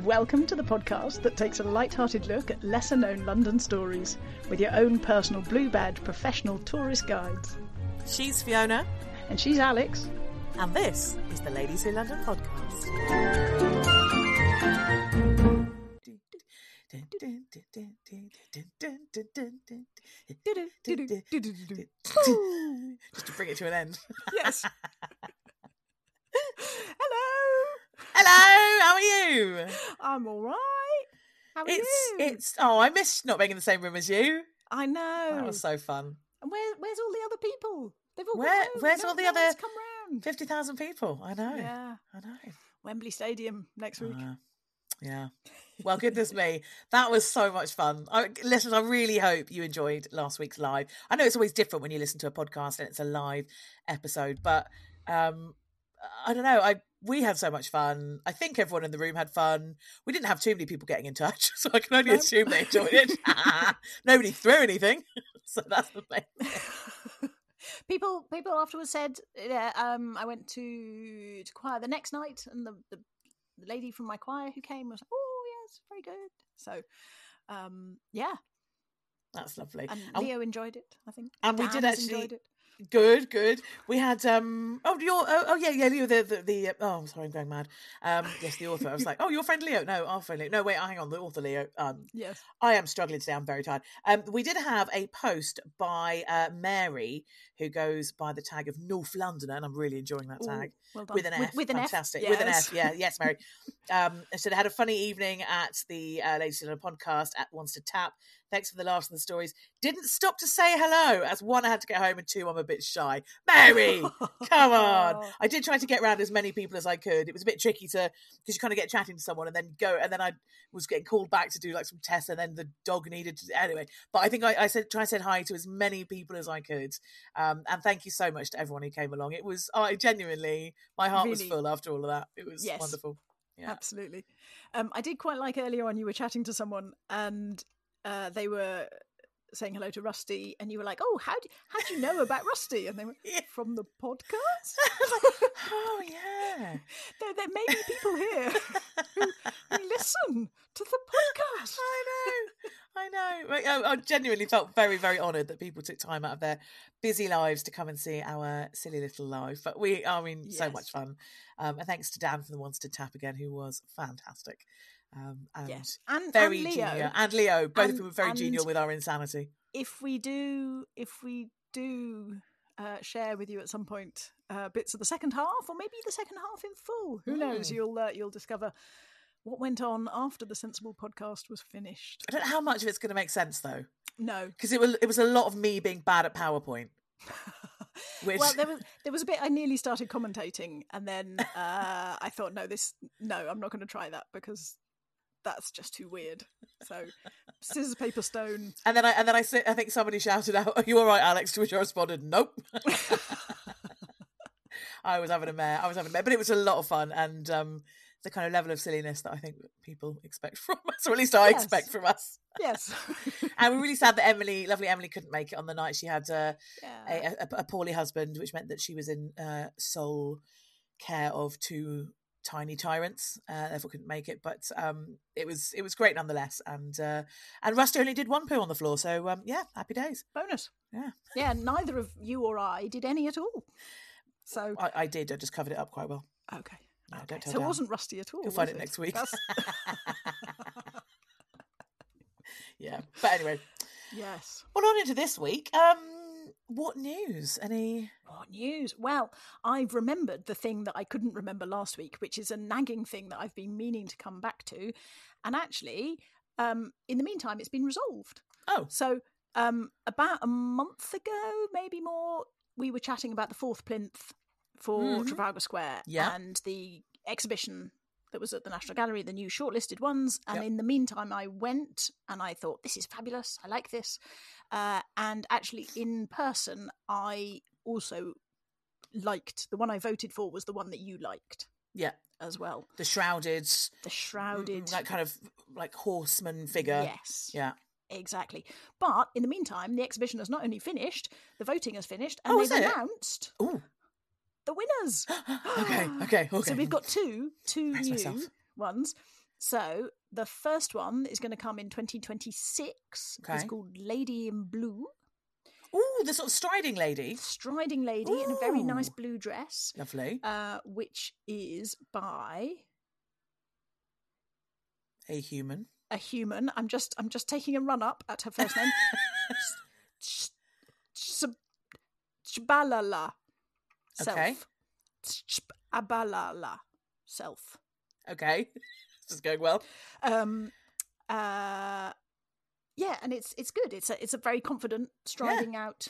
Welcome to the podcast that takes a light-hearted look at lesser-known London stories with your own personal blue badge professional tourist guides. She's Fiona. And she's Alex. And this is the Ladies Who London podcast. Just to bring it to an end. Yes. Hello, how are you? I'm all right. How are you? I missed not being in the same room as you. I know. That was so fun. And where's all the other people? They've all Where's all the other come round? 50,000 people? I know. Yeah. I know. Wembley Stadium next week. Yeah. Well, goodness me. That was so much fun. Listeners, I really hope you enjoyed last week's live. I know it's always different when you listen to a podcast and it's a live episode, but I don't know. We had so much fun. I think everyone in the room had fun. We didn't have too many people getting in touch, so I can only assume they enjoyed it. Nobody threw anything, so that's the main thing. People afterwards said, I went to choir the next night, and the lady from my choir who came was like, oh yes, very good. So yeah, that's lovely. And Leo enjoyed it, I think. And Dan we did actually enjoyed it. Good. We had Leo the oh sorry, I'm going mad. Yes, the author. I was like, oh, your friend Leo. No, our friend Leo. No, wait, hang on, the author Leo. Yes. I am struggling today, I'm very tired. We did have a post by Mary, who goes by the tag of North Londoner, and I'm really enjoying that tag. Well done. With an F. With an Fantastic. F. With an F, yeah, yes, Mary. So they had a funny evening at the Ladies Who London podcast at Wants to Tap. Thanks for the laughs and the stories. Didn't stop to say hello, as one, I had to get home, and two, I'm a bit shy. Mary, come on. I did try to get around as many people as I could. It was a bit tricky because you kind of get chatting to someone and then go, and then I was getting called back to do like some tests, and then the dog needed to, anyway. But I think I said hi to as many people as I could. And thank you so much to everyone who came along. It was, genuinely, my heart was full after all of that. It was wonderful. Yeah. Absolutely. I did quite like earlier on, you were chatting to someone and they were saying hello to Rusty, and you were like, oh, how do you know about Rusty? And they went, from the podcast? Like, oh yeah, there may be people here who listen to the podcast. I know. I genuinely felt very, very honoured that people took time out of their busy lives to come and see our silly little live. But so much fun. And thanks to Dan from the Wants to Tap again, who was fantastic. And very Leo. genial. And Leo, both of them were very genial with our insanity. If we do share with you at some point bits of the second half, or maybe the second half in full, who knows? You'll discover what went on after the Sensible podcast was finished. I don't know how much of it's going to make sense though. No, because it was a lot of me being bad at PowerPoint. Well, there was a bit I nearly started commentating, and then I thought, no, I'm not going to try that because that's just too weird. So, scissors, paper, stone. And then I think somebody shouted out, "Are you all right, Alex?" To which I responded, "Nope." I was having a mare, but it was a lot of fun, and the kind of level of silliness that I think people expect from us, or at least I expect from us. Yes. And we're really sad that lovely Emily couldn't make it on the night. She had a poorly husband, which meant that she was in sole care of two tiny tyrants, therefore couldn't make it. But it was great nonetheless. And Rusty only did one poo on the floor, so happy days. Bonus. Yeah. Neither of you or I did any at all. So I did. I just covered it up quite well. Okay. No, don't tell so Dan. It wasn't Rusty at all. You'll find it next week. Yeah. But anyway. Yes. Well, on into this week. What news? What news? Well, I've remembered the thing that I couldn't remember last week, which is a nagging thing that I've been meaning to come back to. And actually, in the meantime, it's been resolved. Oh. So about a month ago, maybe more, we were chatting about the fourth plinth for Trafalgar Square and the exhibition that was at the National Gallery, the new shortlisted ones. And in the meantime, I went and I thought, this is fabulous. I like this. And actually, in person, I also liked, the one I voted for was the one that you liked. Yeah. As well. The shrouded. That kind of like horseman figure. Yes. Yeah. Exactly. But in the meantime, the exhibition has not only finished, the voting has finished, and they've announced the winners. Okay. So we've got two Brace new myself. ones. So the first one is going to come in 2026. Okay. It's called Lady in Blue. Ooh, the sort of striding lady. Striding lady Ooh. in a very nice blue dress. Lovely. Which is by a human. I'm just taking a run up at her first name. Chbalala. Okay. Chbalala. Self. Okay. This is going well. Yeah, and it's good. It's a very confident striding out.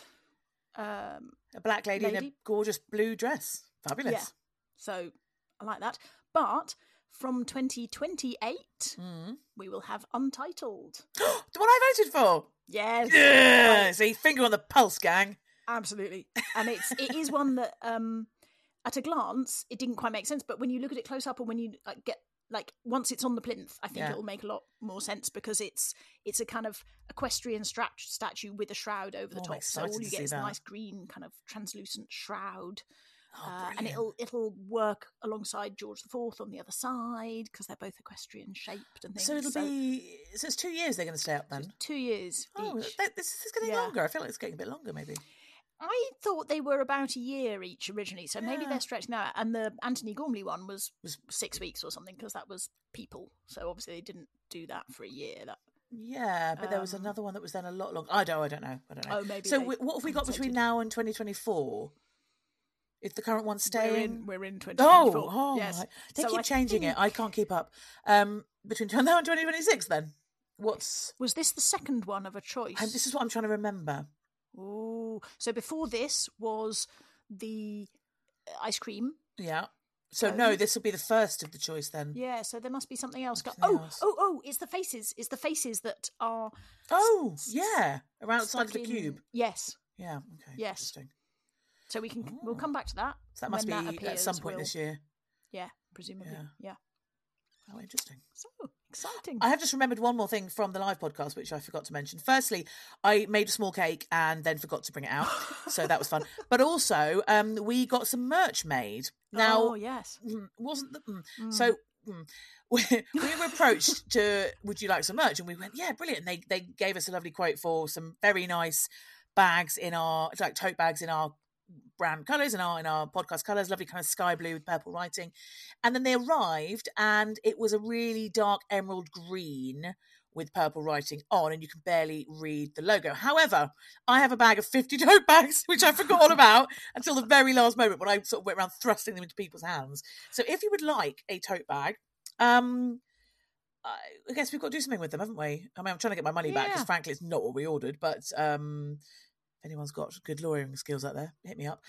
A black lady in a gorgeous blue dress. Fabulous. Yeah. So I like that. But from 2028, we will have Untitled. The one I voted for. Yes. Yeah. See, finger on the pulse, gang. Absolutely. And it is one that at a glance it didn't quite make sense, but when you look at it close up, or when you get once it's on the plinth, I think it will make a lot more sense, because it's a kind of equestrian statue with a shroud over the top. So all you get is a nice green kind of translucent shroud. And it'll work alongside George IV on the other side, because they're both equestrian shaped and things. So it's 2 years they're going to stay up then? So 2 years each. This is getting longer. I feel like it's getting a bit longer maybe. I thought they were about a year each originally, so maybe they're stretching that. And the Anthony Gormley one was 6 weeks or something, because that was people. So obviously they didn't do that for a year. But there was another one that was then a lot longer. I don't know. Oh, maybe. So what have we got between now and 2024? Is the current one staying? We're in 2024. Oh, yes. Right. They keep changing it. I can't keep up. Between now and 2026 then? Was this the second one of a choice? This is what I'm trying to remember. Oh, so before this was the ice cream. Yeah. So no, this will be the first of the choice then. Yeah, so there must be something else. Else. It's the faces. It's the faces that are. Oh, yeah, around outside of the cube. Yes. Yeah. Okay. Yes. Interesting. So we'll come back to that. So that must be at some point this year. Yeah, presumably. Yeah. Oh, interesting. So exciting. I have just remembered one more thing from the live podcast, which I forgot to mention. Firstly, I made a small cake and then forgot to bring it out. So that was fun. But also, we got some merch made. Now, yes. Wasn't the... So... We were approached to, would you like some merch? And we went, yeah, brilliant. And they gave us a lovely quote for some very nice bags tote bags in our brand colours, in our podcast colours, lovely kind of sky blue with purple writing. And then they arrived and it was a really dark emerald green with purple writing on, and you can barely read the logo. However, I have a bag of 50 tote bags, which I forgot all about until the very last moment when I sort of went around thrusting them into people's hands. So if you would like a tote bag, I guess we've got to do something with them, haven't we? I mean, I'm trying to get my money back because frankly it's not what we ordered, but if anyone's got good lawyering skills out there, hit me up.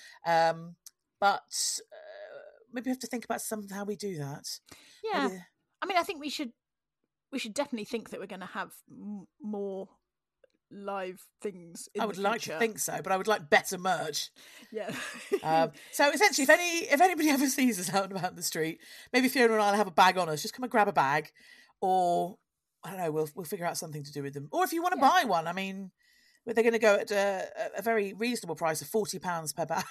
But maybe we have to think about how we do that. Yeah. Maybe... I mean, I think we should definitely think that we're going to have more live things in I would like to think so, but I would like better merch. Yeah. So essentially, if anybody ever sees us out and about in the street, maybe Fiona and I'll have a bag on us, just come and grab a bag, or I don't know, we'll figure out something to do with them. Or if you want to buy one, I mean, they're going to go at a very reasonable price of £40 per bag.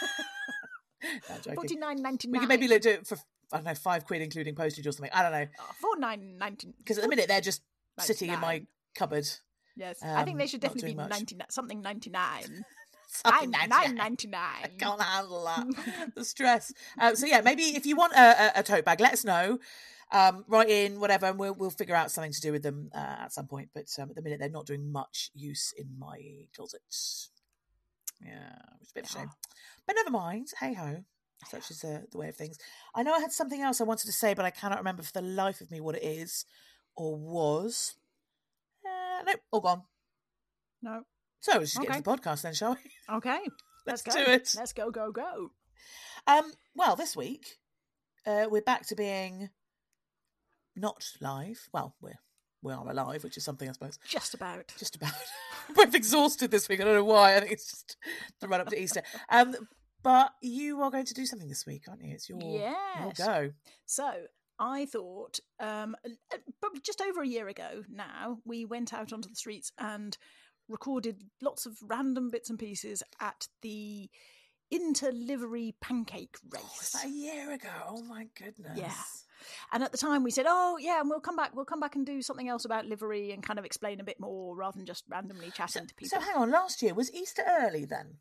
$49.99. We could maybe do it for, I don't know, £5 including postage or something. I don't know. $4.99. Because at the minute they're just sitting in my cupboard. Yes, I think they should definitely be 99, something 99. Something 9.99. I can't handle that. The stress. So yeah, maybe if you want a tote bag, let us know. Write in whatever, and we'll figure out something to do with them at some point. But at the minute, they're not doing much use in my closet. Yeah, it's a bit of a shame. But never mind. Hey ho. Such is the way of things. I know I had something else I wanted to say, but I cannot remember for the life of me what it is or was. No, all gone. No. So let's just get into the podcast then, shall we? Okay. Let's do it. Let's go. Well, this week we're back to being not live. Well, we are alive, which is something I suppose. Just about. We're both exhausted this week. I don't know why. I think it's just the run up to Easter. But you are going to do something this week, aren't you? It's your go. So I thought, probably just over a year ago now, we went out onto the streets and recorded lots of random bits and pieces at the inter-livery pancake race. Oh, was that a year ago? Oh my goodness. Yeah. And at the time we said, oh yeah, and we'll come back and do something else about livery and kind of explain a bit more rather than just randomly chatting to people. So hang on, last year, was Easter early then?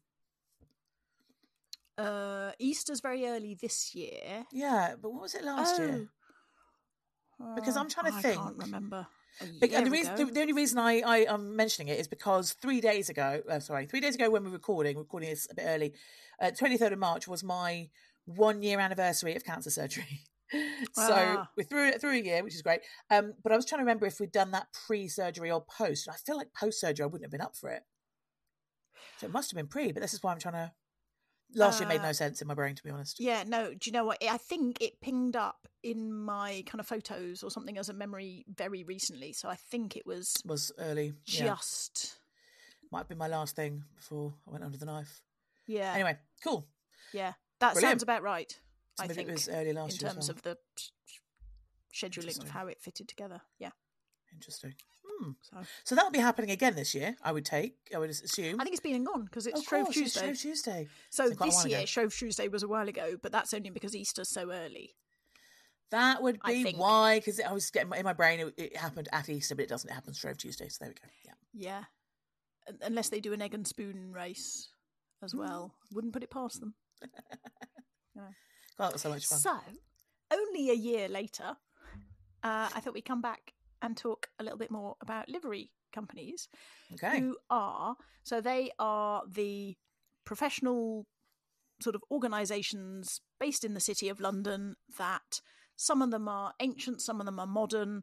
Easter's very early this year. Yeah, but what was it last year? Because I'm trying to think. I can't remember. And the only reason I am mentioning it is because 3 days ago when we were recording this a bit early, 23rd of March was my 1 year anniversary of cancer surgery. So we're through a year, which is great. But I was trying to remember if we'd done that pre-surgery or post. And I feel like post-surgery I wouldn't have been up for it. So it must have been pre, but this is why I'm trying to... Last year made no sense in my brain, to be honest. Yeah, no. Do you know what? I think it pinged up in my kind of photos or something as a memory very recently. So I think it was early. Just might have been my last thing before I went under the knife. Yeah. Anyway, cool. Yeah, that Brilliant. Sounds about right. So I think it was early last year in terms of the scheduling of how it fitted together. Yeah. Interesting. So that'll be happening again this year, I would assume. I think it's been and gone because it's Shrove Tuesday. It's Shrove Tuesday. So this year, Shrove Tuesday was a while ago, but that's only because Easter's so early. That would be why, because I was getting in my brain, it happened at Easter, but it doesn't happen Shrove Tuesday, so there we go. Yeah. Unless they do an egg and spoon race as well. Wouldn't put it past them. God, that was so much fun. So, only a year later, I thought we'd come back and talk a little bit more about livery companies. Okay. They are the professional sort of organisations based in the City of London that some of them are ancient, some of them are modern.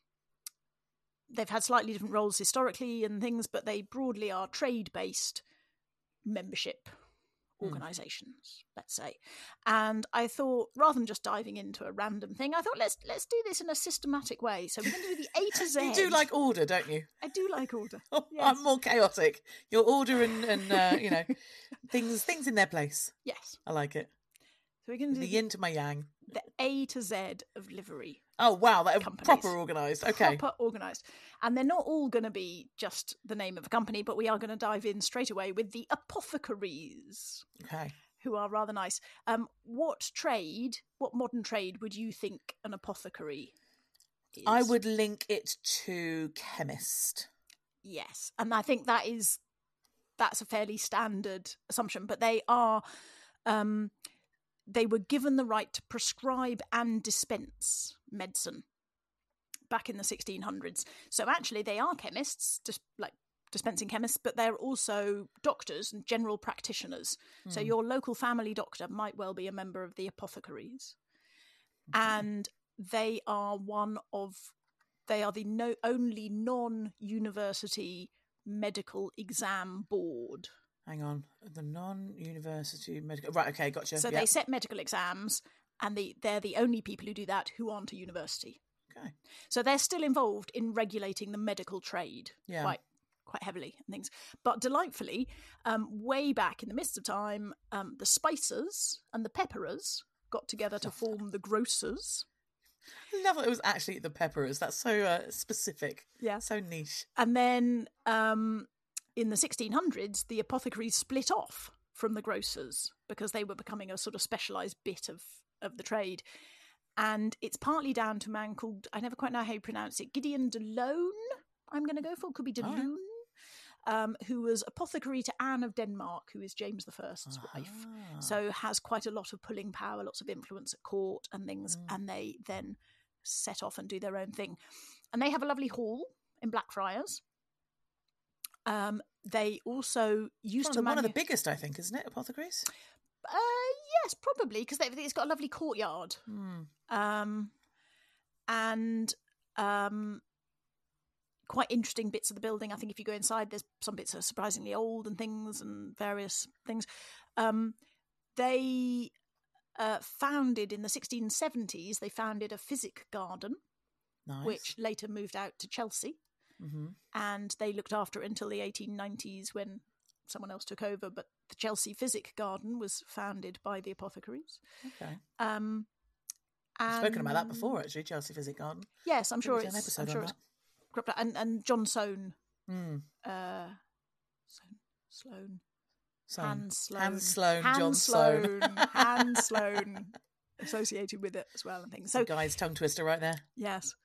They've had slightly different roles historically and things, but they broadly are trade-based membership organisations, let's say. And I thought, rather than just diving into a random thing, I thought let's do this in a systematic way. So we're going to do the A to Z. You do like order, don't you? I do like order. Yes. I'm more chaotic. Your order and things in their place. Yes, I like it. So we're going to do the yin to my yang. The A to Z of livery. Oh wow, they're proper organised. Okay, proper organised, and they're not all going to be just the name of a company, but we are going to dive in straight away with the apothecaries. Okay, who are rather nice. What modern trade would you think an apothecary is? I would link it to chemist. Yes, and I think that's a fairly standard assumption, but they are. They were given the right to prescribe and dispense medicine back in the 1600s. So actually they are chemists, just like dispensing chemists, but they're also doctors and general practitioners. So your local family doctor might well be a member of the apothecaries. Okay. And they are the only non-university medical exam board. Hang on, the non-university medical... Right, okay, gotcha. So they set medical exams, and they're the only people who do that who aren't a university. Okay. So they're still involved in regulating the medical trade quite heavily and things. But delightfully, way back in the midst of time, the spicers and the pepperers got together to form the grocers. I love it. It was actually the pepperers. That's so specific. Yeah. So niche. And then... in the 1600s, the apothecaries split off from the grocers because they were becoming a sort of specialised bit of the trade. And it's partly down to a man called, I never quite know how you pronounce it, Gideon de Loon, I'm going to go for, could be de Loon, who was apothecary to Anne of Denmark, who is James I's wife. So has quite a lot of pulling power, lots of influence at court and things. And they then set off and do their own thing. And they have a lovely hall in Blackfriars. They also used to one of the biggest, I think, isn't it? Apothecaries. Yes, probably because it's got a lovely courtyard. And quite interesting bits of the building. I think if you go inside, there's some bits that are surprisingly old and things and various things. They founded in the 1670s. They founded a physic garden, which later moved out to Chelsea. Mm-hmm. And they looked after it until the 1890s when someone else took over. But the Chelsea Physic Garden was founded by the apothecaries. Okay. I've spoken about that before, actually, Chelsea Physic Garden. Yes, I'm sure it's. And John Soane. Sloane. John Sloane associated with it as well and things. So guy's tongue twister right there. Yes.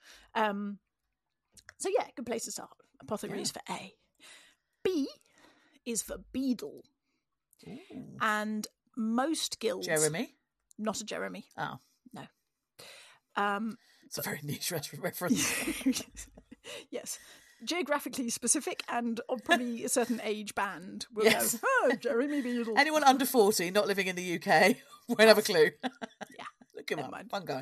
So yeah, good place to start. Apothecaries for A. B is for beadle. Ooh. And most guilds... Jeremy? Not a Jeremy. Oh. No. It's a very niche reference. Yes. Geographically specific and of probably a certain age band will know, oh, Jeremy Beadle. Anyone under 40 not living in the UK won't have a clue. Yeah. Look him up. Fun guy.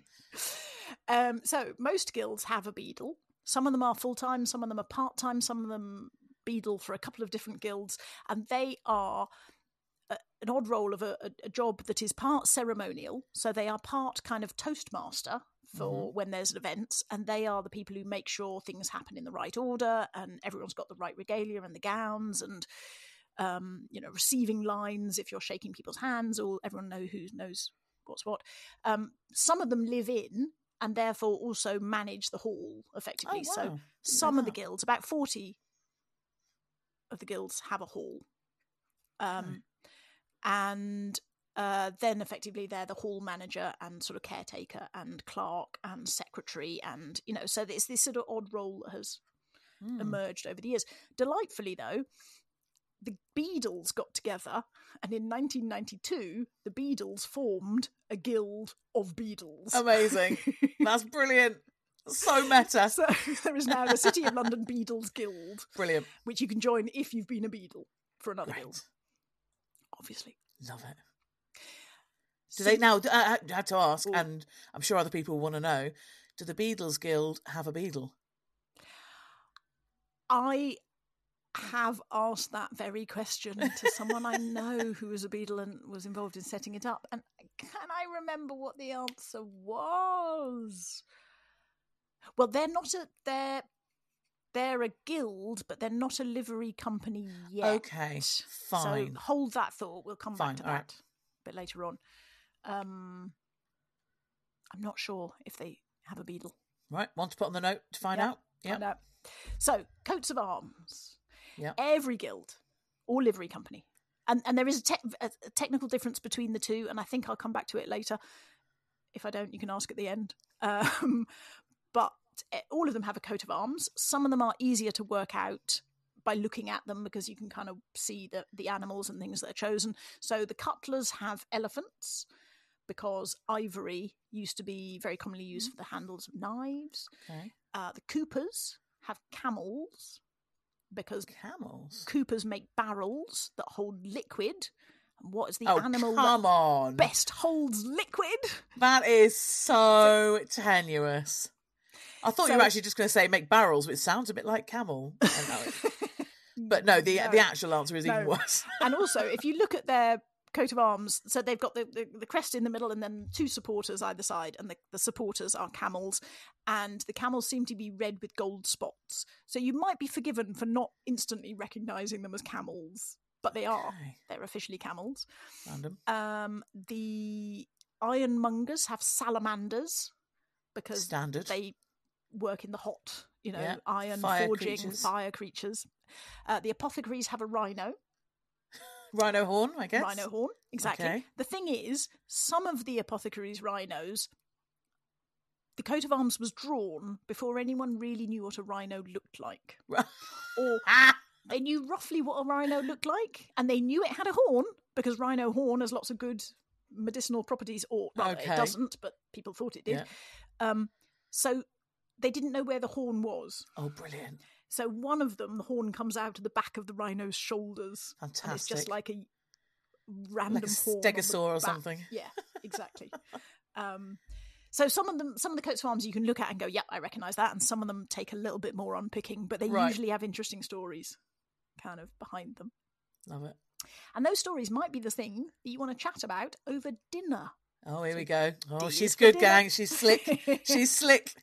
So most guilds have a beadle. Some of them are full-time, some of them are part-time, some of them beadle for a couple of different guilds, and they are an odd role of a job that is part ceremonial. So they are part kind of toastmaster for when there's an event, and they are the people who make sure things happen in the right order and everyone's got the right regalia and the gowns and receiving lines if you're shaking people's hands, or everyone knows what's what. Some of them live in and therefore also manage the hall effectively. Oh, wow. So some of the guilds, about 40 of the guilds, have a hall. And then effectively they're the hall manager and sort of caretaker and clerk and secretary, and so it's this sort of odd role that has emerged over the years. Delightfully though, the Beadles got together, and in 1992 the Beadles formed a guild of Beadles. Amazing. That's brilliant. So meta. So there is now the City of London Beadles Guild. Brilliant. Which you can join if you've been a Beadle for another guild. Obviously. Love it. Do they now, I had to ask, and I'm sure other people want to know, do the Beadles Guild have a Beadle? I have asked that very question to someone I know who was a Beadle and was involved in setting it up, and can I remember what the answer was? Well, they're a guild, but they're not a livery company yet. Okay, fine. So hold that thought. We'll come back to that a bit later on. I'm not sure if they have a Beadle. Right, want to put on the note to find out? Yeah. Find out. So, coats of arms. Yeah. Every guild or livery company. And there is a technical difference between the two, and I think I'll come back to it later. If I don't, you can ask at the end. But all of them have a coat of arms. Some of them are easier to work out by looking at them because you can kind of see the animals and things that are chosen. So the cutlers have elephants because ivory used to be very commonly used for the handles of knives. Okay. The coopers have camels because coopers make barrels that hold liquid. And what is the animal that best holds liquid? That is so tenuous. I thought you were actually just going to say make barrels, which sounds a bit like camel. But no, the actual answer is even worse. And also, if you look at their coat of arms, so they've got the crest in the middle and then two supporters either side, and the supporters are camels, and the camels seem to be red with gold spots. So you might be forgiven for not instantly recognising them as camels, but they are. They're officially camels. Random. The ironmongers have salamanders because they work in the hot, iron forging, fire creatures. The apothecaries have a rhino. Rhino horn, I guess. Rhino horn, exactly. Okay. The thing is, some of the apothecaries' rhinos, the coat of arms was drawn before anyone really knew what a rhino looked like. Or they knew roughly what a rhino looked like, and they knew it had a horn, because rhino horn has lots of good medicinal properties, or rather it doesn't, but people thought it did. Yeah. So they didn't know where the horn was. Oh, brilliant. So one of them, the horn comes out of the back of the rhino's shoulders. Fantastic. And it's just like a random like a horn. Stegosaur or something. Yeah, exactly. So some of the coats of arms you can look at and go, yep, I recognise that. And some of them take a little bit more unpicking, but they usually have interesting stories kind of behind them. Love it. And those stories might be the thing that you want to chat about over dinner. Oh, here we go. Oh, she's good, gang. She's slick. She's slick.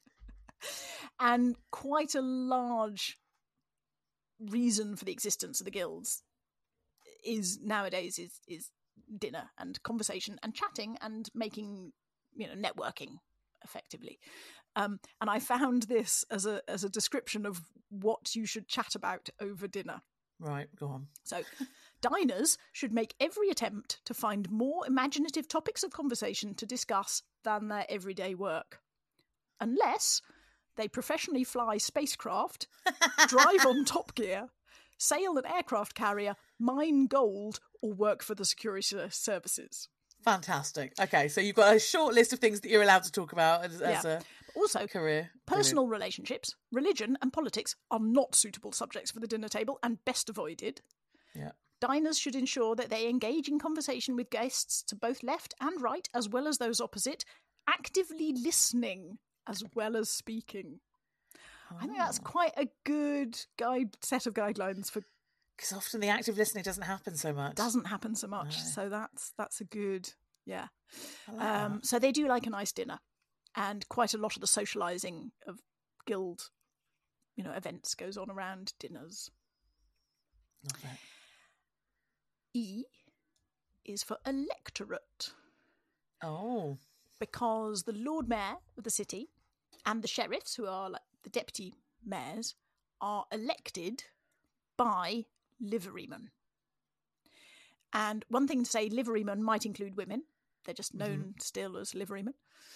And quite a large reason for the existence of the guilds is nowadays is dinner and conversation and chatting and making, networking effectively. And I found this as a description of what you should chat about over dinner. Right, go on. So Diners should make every attempt to find more imaginative topics of conversation to discuss than their everyday work. Unless they professionally fly spacecraft, drive on Top Gear, sail an aircraft carrier, mine gold, or work for the security services. Fantastic. Okay, so you've got a short list of things that you're allowed to talk about as a also, career. Personal relationships, religion and politics are not suitable subjects for the dinner table and best avoided. Yeah. Diners should ensure that they engage in conversation with guests to both left and right, as well as those opposite, actively listening as well as speaking. I think that's quite a good set of guidelines for. Because often the active listening doesn't happen so much. No. So that's a good, yeah. That. So they do like a nice dinner, and quite a lot of the socialising of guild, events goes on around dinners. Love that. E is for electorate. Oh. Because the Lord Mayor of the city and the sheriffs, who are like the deputy mayors, are elected by liverymen. And one thing to say, liverymen might include women. They're just known still as liverymen.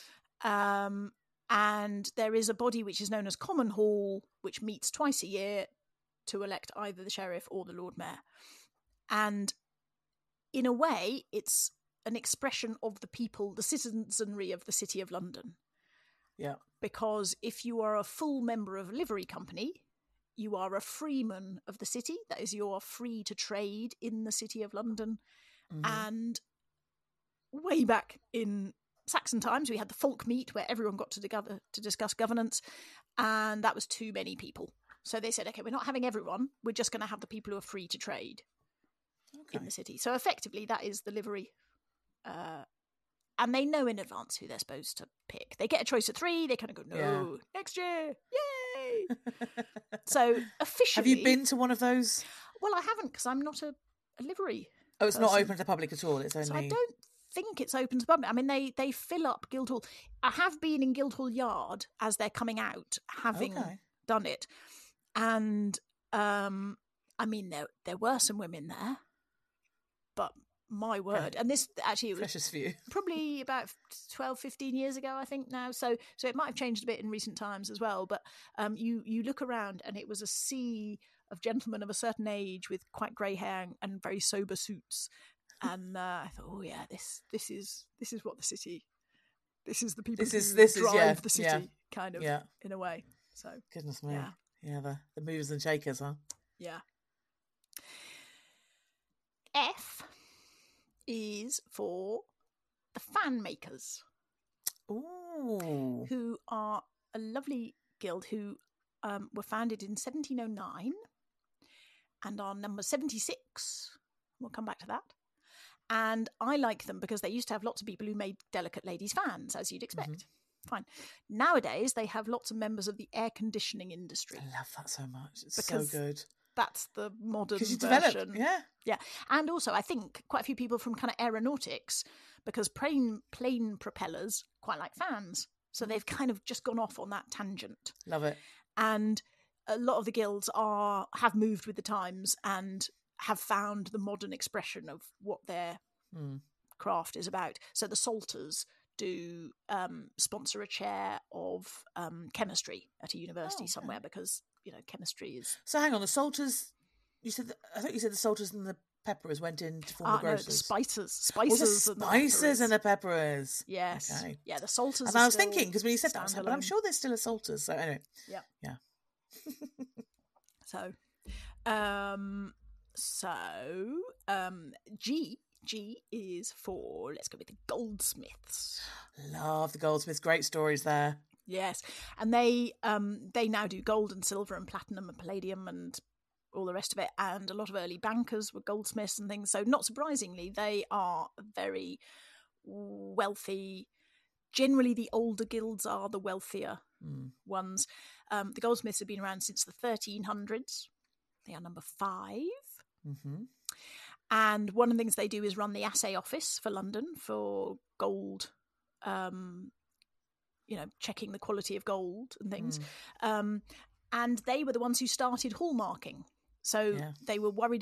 And there is a body which is known as Common Hall, which meets twice a year to elect either the sheriff or the Lord Mayor. And in a way, it's an expression of the people, the citizenry of the City of London. Yeah. Because if you are a full member of a livery company, you are a freeman of the city. That is, you are free to trade in the City of London. And way back in Saxon times, we had the folk meet where everyone got together to discuss governance, and that was too many people. So they said, okay, we're not having everyone. We're just going to have the people who are free to trade in the city. So effectively, that is the livery. And they know in advance who they're supposed to pick. They get a choice of 3. They kind of go, next year. Yay! So officially... Have you been to one of those? Well, I haven't, because I'm not a livery Oh, it's person. not open to the public at all. It's only... So I don't think it's open to the public. I mean, they fill up Guildhall. I have been in Guildhall Yard as they're coming out, having done it. And, I mean, there were some women there, but my word. And this actually, it was precious few. Probably about 12, 15 years ago, I think now. So it might have changed a bit in recent times as well. But you look around and it was a sea of gentlemen of a certain age with quite grey hair and very sober suits. And I thought, oh yeah, this is what the city. This is the people who drive the city, kind of in a way. So goodness me, the movers and shakers, huh? Yeah. F is for the fan makers. Ooh. Who are a lovely guild who were founded in 1709 and are number 76. We'll come back to that. And I like them because they used to have lots of people who made delicate ladies' fans, as you'd expect. Fine. Nowadays, they have lots of members of the air conditioning industry. I love that so much. It's so good. That's the modern version. Developed, yeah. And also, I think quite a few people from kind of aeronautics, because plane propellers quite like fans. So they've kind of just gone off on that tangent. Love it. And a lot of the guilds have moved with the times and have found the modern expression of what their craft is about. So the Salters do sponsor a chair of chemistry at a university somewhere because chemistry is. So hang on, the Salters. I thought you said the Salters and the Pepperers went in to form the Grocers. No, the Spicers. Spicers and the Pepperers. Yes. Okay. Yeah, the Salters. And I was thinking because when you said that, I was like, but I'm sure there's still a Salters. So anyway. Yeah. So, G is for, let's go with the goldsmiths. Love the goldsmiths. Great stories there. Yes, and they now do gold and silver and platinum and palladium and all the rest of it. And a lot of early bankers were goldsmiths and things. So not surprisingly, they are very wealthy. Generally, the older guilds are the wealthier ones. The goldsmiths have been around since the 1300s. They are number 5. Mm-hmm. And one of the things they do is run the assay office for London for gold, checking the quality of gold and things. And they were the ones who started hallmarking. So they were worried about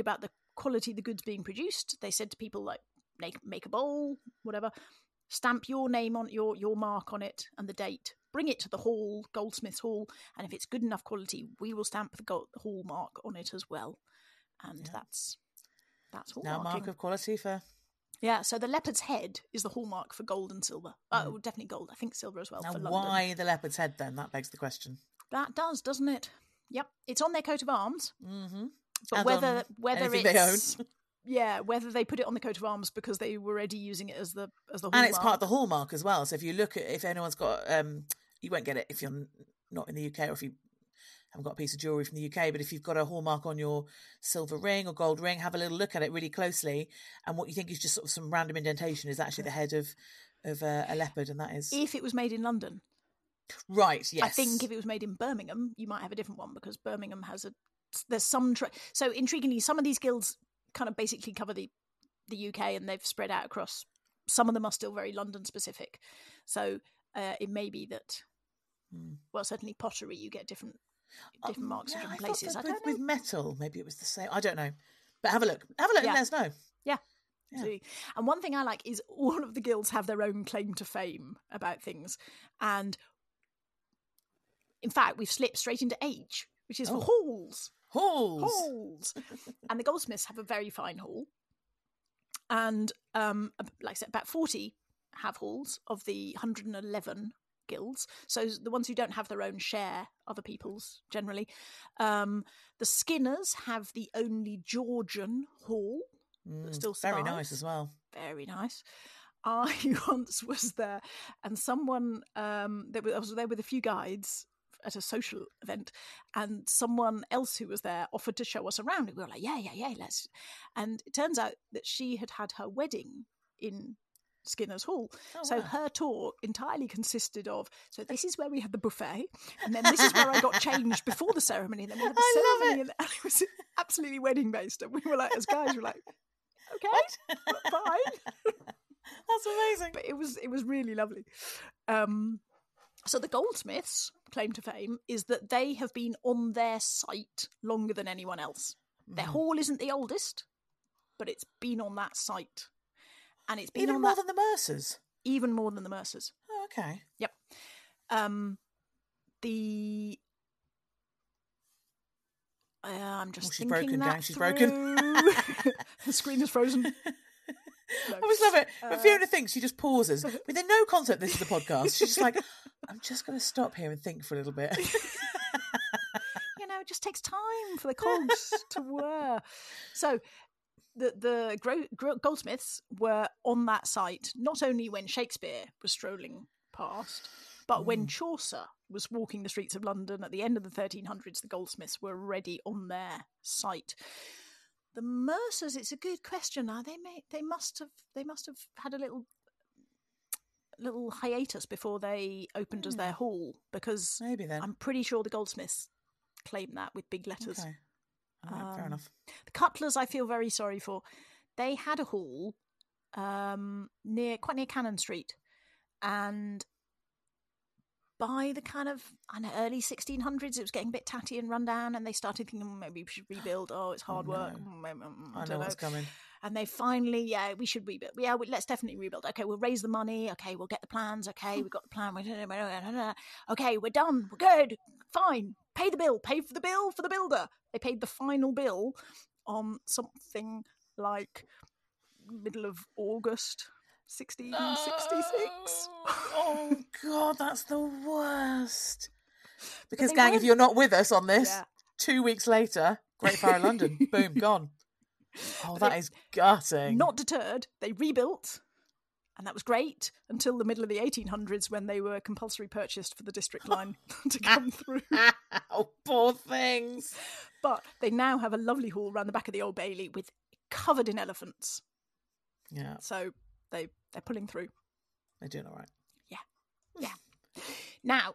quality the goods being produced. They said to people, like, make a bowl, whatever, stamp your name on your mark on it and the date. Bring it to the hall, goldsmith's hall, and if it's good enough quality, we will stamp the hall mark on it as well. And that's hallmarking. Now mark of quality for... Yeah, so the leopard's head is the hallmark for gold and silver. Definitely gold. I think silver as well. Now, for London. why the leopard's head then? That begs the question. That does, doesn't it? Yep, it's on their coat of arms. Mm-hmm. But and whether it's they own. Yeah, whether they put it on the coat of arms because they were already using it as the hallmark. And it's part of the hallmark as well. So if you look at, if anyone's got, you won't get it if you're not in the UK, or if you haven't got a piece of jewellery from the UK, but if you've got a hallmark on your silver ring or gold ring, have a little look at it really closely, and what you think is just sort of some random indentation is actually the head of a leopard, and that is... If it was made in London. Right, yes. I think if it was made in Birmingham, you might have a different one, because Birmingham has there's some... So intriguingly, some of these guilds kind of basically cover the UK, and they've spread out across... Some of them are still very London specific. So it may be that... Well, certainly pottery, you get different marks in different places. I don't know. With metal, maybe it was the same. I don't know. But have a look and let us know. Yeah. And one thing I like is all of the guilds have their own claim to fame about things. And in fact, we've slipped straight into H, which is for halls. Halls. And the goldsmiths have a very fine hall. And like I said, about 40 have halls of the 111 guilds. So the ones who don't have their own share other people's generally. The Skinners have the only Georgian hall that still survives. Very nice as well. Very nice. I once was there, and someone I was there with a few guides at a social event, and someone else who was there offered to show us around, and we were like, yeah, let's. And it turns out that she had her wedding in Skinner's Hall. So her tour entirely consisted of, so this is where we had the buffet, and then this is where I got changed before the ceremony, and then we had the ceremony, and it was absolutely wedding based, and we were like, as guys, we were like, okay, fine. That's amazing. But it was really lovely. So the goldsmiths' claim to fame is that they have been on their site longer than anyone else. Their hall isn't the oldest, but it's been on that site. And it's been even more than the Mercers. Even more than the Mercers. Oh, okay. Yep. I'm just she's thinking broken that down. She's through. broken. The screen is frozen. No. I always love it. When Fiona thinks, she just pauses. Within no concept, this is a podcast. She's just like, I'm just going to stop here and think for a little bit. It just takes time for the cogs to whir. So the goldsmiths were on that site not only when Shakespeare was strolling past, but when Chaucer was walking the streets of London at the end of the 1300s, the goldsmiths were already on their site. The Mercers, it's a good question. Now they must have had a little hiatus before they opened as their hall, because maybe then I'm pretty sure the goldsmiths claim that with big letters. Okay. Right, fair enough. The Cutlers, I feel very sorry for. They had a hall quite near Cannon Street, and by the kind of early 1600s, it was getting a bit tatty and run down, and they started thinking, maybe we should rebuild. Oh, it's hard work. I know what's coming. And they finally, we should rebuild. Yeah, let's definitely rebuild. Okay, we'll raise the money. Okay, we'll get the plans. Okay, we've got the plan. Okay, we're done. We're good. Fine. Pay the bill. Pay for the bill for the builder. They paid the final bill on something like middle of August 1666. Oh God, that's the worst. Because, gang, if you're not with us on this, 2 weeks later, Great Fire of London, boom, gone. Oh, that is gutting. Not deterred, they rebuilt, and that was great until the middle of the 1800s, when they were compulsory purchased for the district line to come through. Oh, poor things. But they now have a lovely hall around the back of the Old Bailey with covered in elephants. Yeah. So they're pulling through. They're doing all right. Yeah. Now,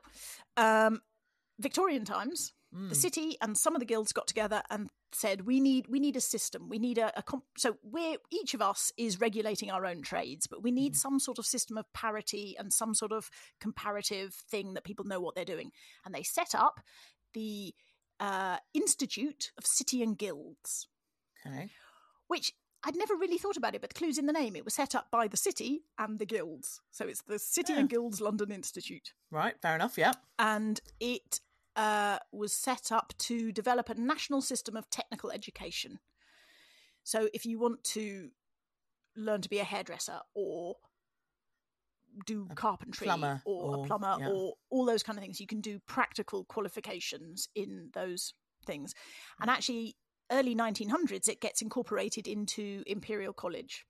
Victorian times, the city and some of the guilds got together and said, we need a system. We need so each of us is regulating our own trades, but we need some sort of system of parity and some sort of comparative thing that people know what they're doing. And they set up the Institute of City and Guilds. Okay. which I'd never really thought about it, but the clue's in the name. It was set up by the city and the guilds. So it's the City and Guilds London Institute. Right, fair enough, yeah. And it was set up to develop a national system of technical education. So if you want to learn to be a hairdresser or do carpentry or a plumber or all those kind of things, you can do practical qualifications in those things. And actually, early 1900s, it gets incorporated into Imperial College.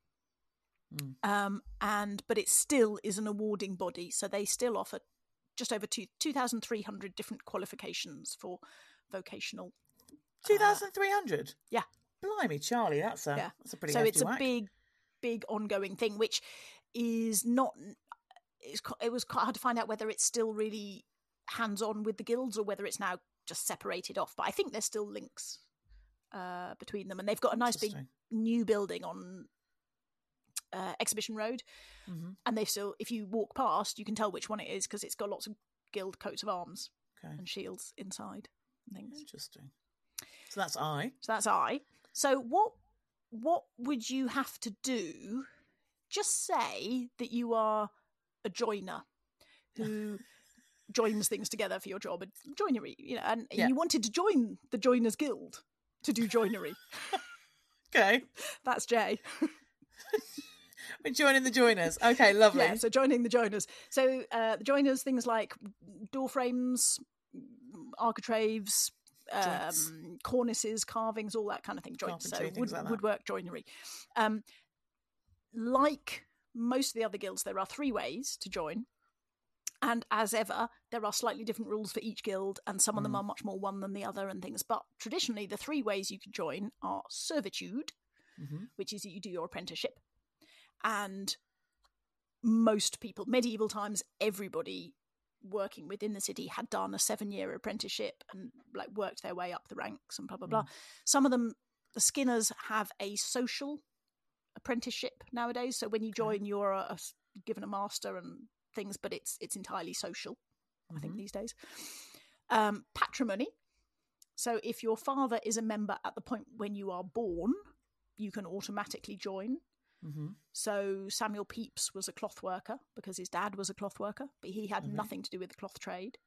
But it still is an awarding body, so they still offer just over 2,300 different qualifications for vocational. 2,300? Yeah. Blimey, Charlie, that's a pretty hefty it's a whack. big ongoing thing, which is not... It was quite hard to find out whether it's still really hands-on with the guilds or whether it's now just separated off. But I think there's still links between them. And they've got a nice big new building on Exhibition Road. And they still, if you walk past, you can tell which one it is because it's got lots of guild coats of arms and shields inside and things. Interesting. So that's I. So what would you have to do? Just say that you are a joiner who joins things together for your job, a joinery, and you wanted to join the Joiners Guild to do joinery. Okay. That's Jay. We're joining the joiners. Okay, lovely. Yeah, so joining the joiners. So the joiners, things like door frames, architraves, cornices, carvings, all that kind of thing. Joints. So woodwork, joinery. Like most of the other guilds, there are 3 ways to join. And as ever, there are slightly different rules for each guild, and some of them are much more one than the other and things. But traditionally, the 3 ways you can join are servitude, which is you do your apprenticeship. And most people, medieval times, everybody working within the city had done a 7-year apprenticeship and worked their way up the ranks and blah, blah, blah. Some of them, the Skinners, have a social apprenticeship nowadays. So when you join, you're given a master and things, but it's entirely social, I think, these days. Patrimony. So if your father is a member at the point when you are born, you can automatically join. So Samuel Pepys was a cloth worker because his dad was a cloth worker, but he had nothing to do with the cloth trade.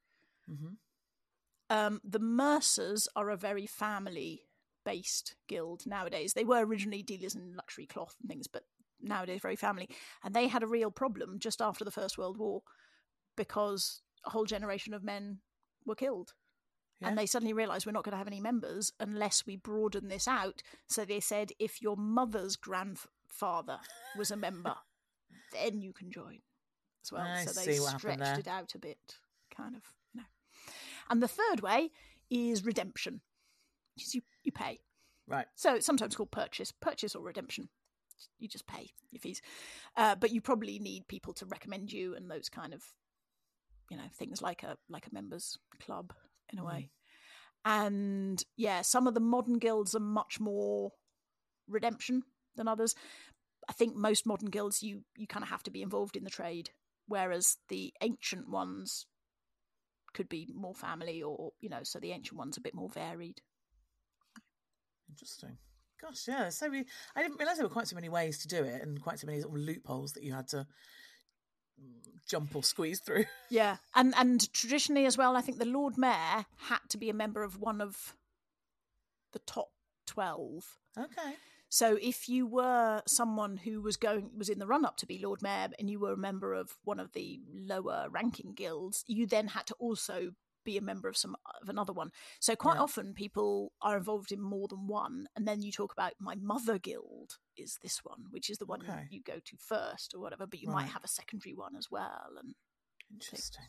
The Mercers are a very family-based guild nowadays. They were originally dealers in luxury cloth and things, but nowadays very family. And they had a real problem just after the First World War because a whole generation of men were killed. And they suddenly realised we're not going to have any members unless we broaden this out. So they said, if your mother's grandfather was a member, then you can join as well. So they stretched it out a bit, kind of. And the third way is redemption, which is you pay. Right. So it's sometimes called purchase or redemption. You just pay your fees. But you probably need people to recommend you and those kind of, things like a members club in a way. And some of the modern guilds are much more redemption than others. I think most modern guilds, you kind of have to be involved in the trade, whereas the ancient ones could be more family or, so the ancient ones are a bit more varied. Interesting. Gosh, yeah. So I didn't realise there were quite so many ways to do it and quite so many sort of loopholes that you had to jump or squeeze through. Yeah, and traditionally as well, I think the Lord Mayor had to be a member of one of the top 12. Okay. So if you were someone who was in the run-up to be Lord Mayor and you were a member of one of the lower ranking guilds, you then had to also be a member of another one. So quite often people are involved in more than one, and then you talk about my mother guild is this one, which is the one you go to first or whatever, but you might have a secondary one as well. And interesting.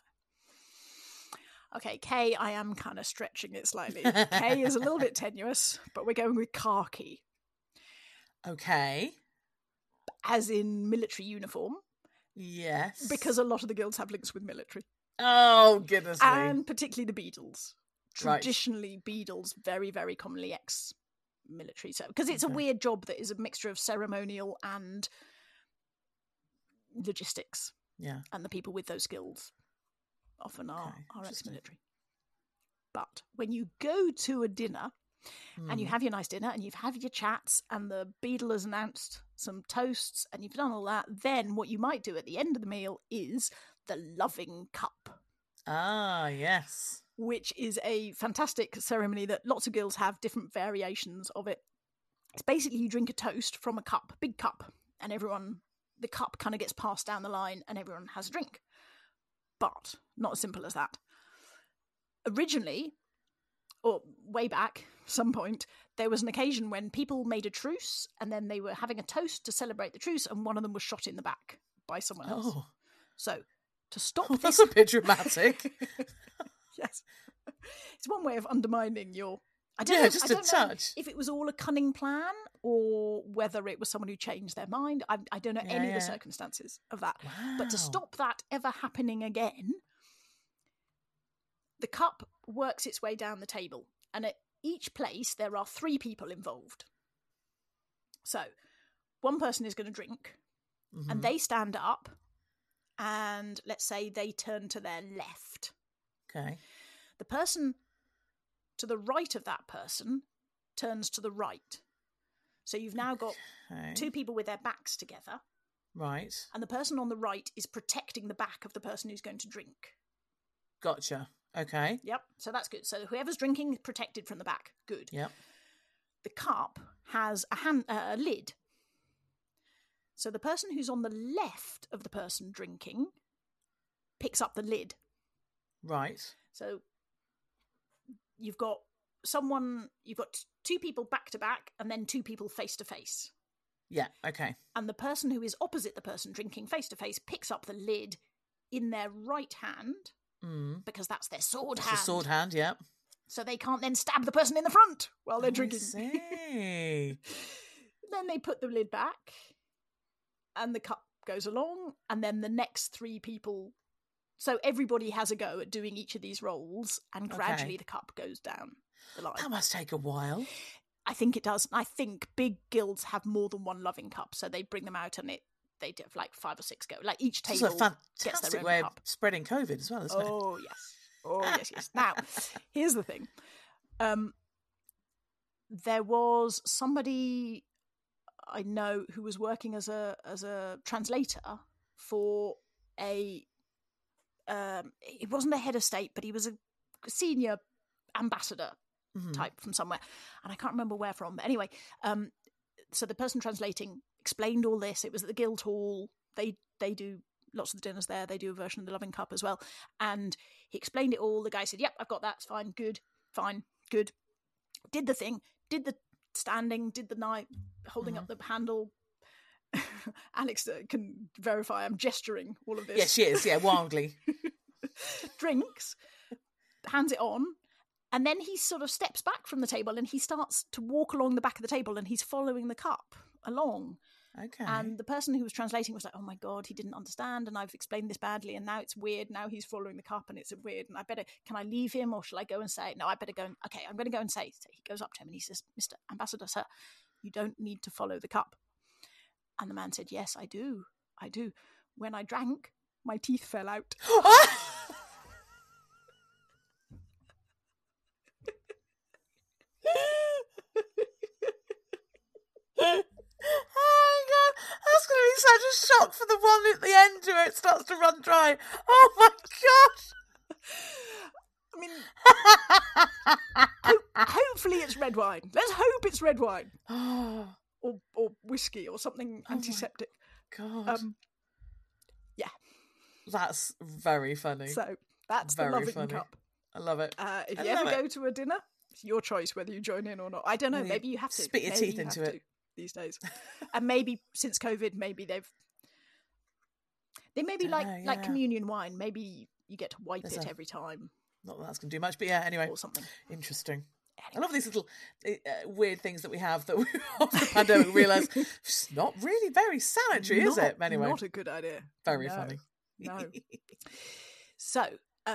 Okay, K, I am kind of stretching it slightly. K is a little bit tenuous, but we're going with khaki. Okay. As in military uniform. Yes. Because a lot of the guilds have links with military. Oh, goodness me. And particularly the Beadles. Traditionally, Beadles, very, very commonly ex-military. So, because it's a weird job that is a mixture of ceremonial and logistics. Yeah. And the people with those skills often are ex-military. But when you go to a dinner, and you have your nice dinner and you've had your chats and the beadle has announced some toasts and you've done all that, then what you might do at the end of the meal is the loving cup. Ah, yes. Which is a fantastic ceremony that lots of guilds have different variations of it. It's basically you drink a toast from a cup, big cup, and the cup kind of gets passed down the line and everyone has a drink. But not as simple as that. Originally, or way back, some point, there was an occasion when people made a truce and then they were having a toast to celebrate the truce and one of them was shot in the back by someone else. Oh. So, to stop this... That's a bit dramatic. Yes. It's one way of undermining your... I don't know if it was all a cunning plan or whether it was someone who changed their mind. I don't know any of the circumstances of that. Wow. But to stop that ever happening again, the cup works its way down the table. And at each place, there are 3 people involved. So, one person is going to drink, and they stand up, and let's say they turn to their left. Okay. The person to the right of that person turns to the right. So you've now got 2 people with their backs together. Right. And the person on the right is protecting the back of the person who's going to drink. Gotcha. Okay. Yep. So that's good. So whoever's drinking is protected from the back. Good. Yep. The cup has a lid. So the person who's on the left of the person drinking picks up the lid. Right. So you've got 2 people back to back and then 2 people face to face. Yeah, okay. And the person who is opposite the person drinking face to face picks up the lid in their right hand because that's their sword hand. It's the sword hand, yeah. So they can't then stab the person in the front while they're drinking. I see. Then they put the lid back and the cup goes along and then the next 3 people... So everybody has a go at doing each of these roles and gradually the cup goes down the line. That must take a while. I think it does. I think big guilds have more than one loving cup, so they bring them out and they do like 5 or 6 go. Like each table gets their own fantastic way cup. of spreading COVID as well, isn't it? Oh, yes. Oh, yes. Now, here's the thing. There was somebody I know who was working as a translator for a... it wasn't a head of state, but he was a senior ambassador type from somewhere, and I can't remember where from. But anyway, so the person translating explained all this. It was at the guild hall. They do lots of the dinners there. They do a version of the loving cup as well, and he explained it all. The guy said, "Yep, I've got that. It's fine. Good. Fine. Good." Did the thing. Did the standing. Did the knife holding up the handle. Alex can verify I'm gesturing all of this. Yes, she is. Yeah, wildly. Drinks, hands it on, and then he sort of steps back from the table and he starts to walk along the back of the table and he's following the cup along. Okay. And the person who was translating was like, "Oh my God, he didn't understand and I've explained this badly and now it's weird. Now he's following the cup and it's weird and can I leave him or shall I go and say, no, I better go and, okay, I'm going to go and say." So he goes up to him and he says, "Mr. Ambassador, sir, you don't need to follow the cup." And the man said, "Yes, I do. I do. When I drank, my teeth fell out." Oh my God, that's going to be such a shock for the one at the end where it starts to run dry. Oh my God. I mean, hopefully it's red wine. Let's hope it's red wine. Or whiskey or something antiseptic. God. Yeah. That's very funny. So that's very the loving funny. Cup. I love it. If you ever go to a dinner, it's your choice whether you join in or not. I don't know. Maybe you have to. Spit your teeth into it these days. And maybe since COVID, maybe they may be like communion wine. Maybe you get to wipe it every time. Not that that's going to do much, but yeah, anyway. Or something. Interesting. Anyway. I love these little weird things that we have that we, after the pandemic, realise it's not really very sanitary, is it? Anyway. Not a good idea. Very funny. No. So,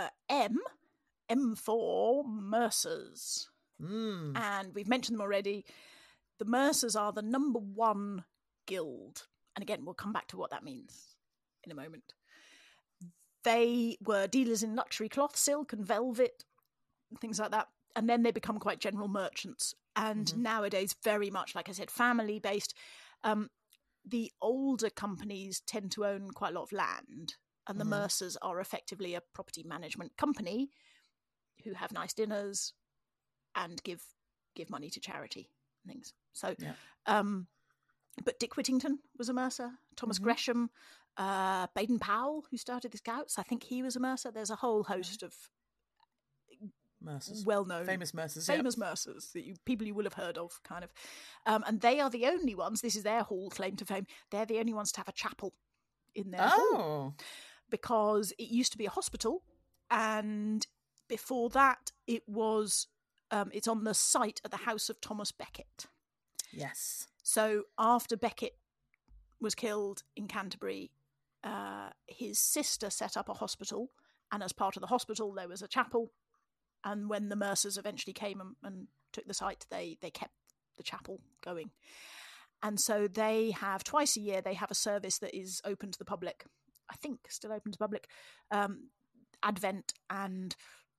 M for Mercers. And we've mentioned them already. The Mercers are the number 1 guild. And again, we'll come back to what that means in a moment. They were dealers in luxury cloth, silk and velvet, things like that. and then they become quite general merchants. And nowadays, very much, like I said, family-based. The older companies tend to own quite a lot of land, and the Mercers are effectively a property management company who have nice dinners and give money to charity and things. So, but Dick Whittington was a Mercer. Thomas Gresham, Baden-Powell, who started the Scouts, I think he was a Mercer. There's a whole host of Mercers, well-known, famous Mercers that people you will have heard of, kind of, and they are the only ones. This is their hall claim to fame. They're the only ones to have a chapel in their hall, because it used to be a hospital, and before that, it was. It's on the site of the house of Thomas Becket. Yes. So after Becket was killed in Canterbury, his sister set up a hospital, and as part of the hospital, there was a chapel. And when the Mercers eventually came and took the site, they kept the chapel going. And so they have, twice a year, they have a service that is open to the public. I think still open to the public. Advent and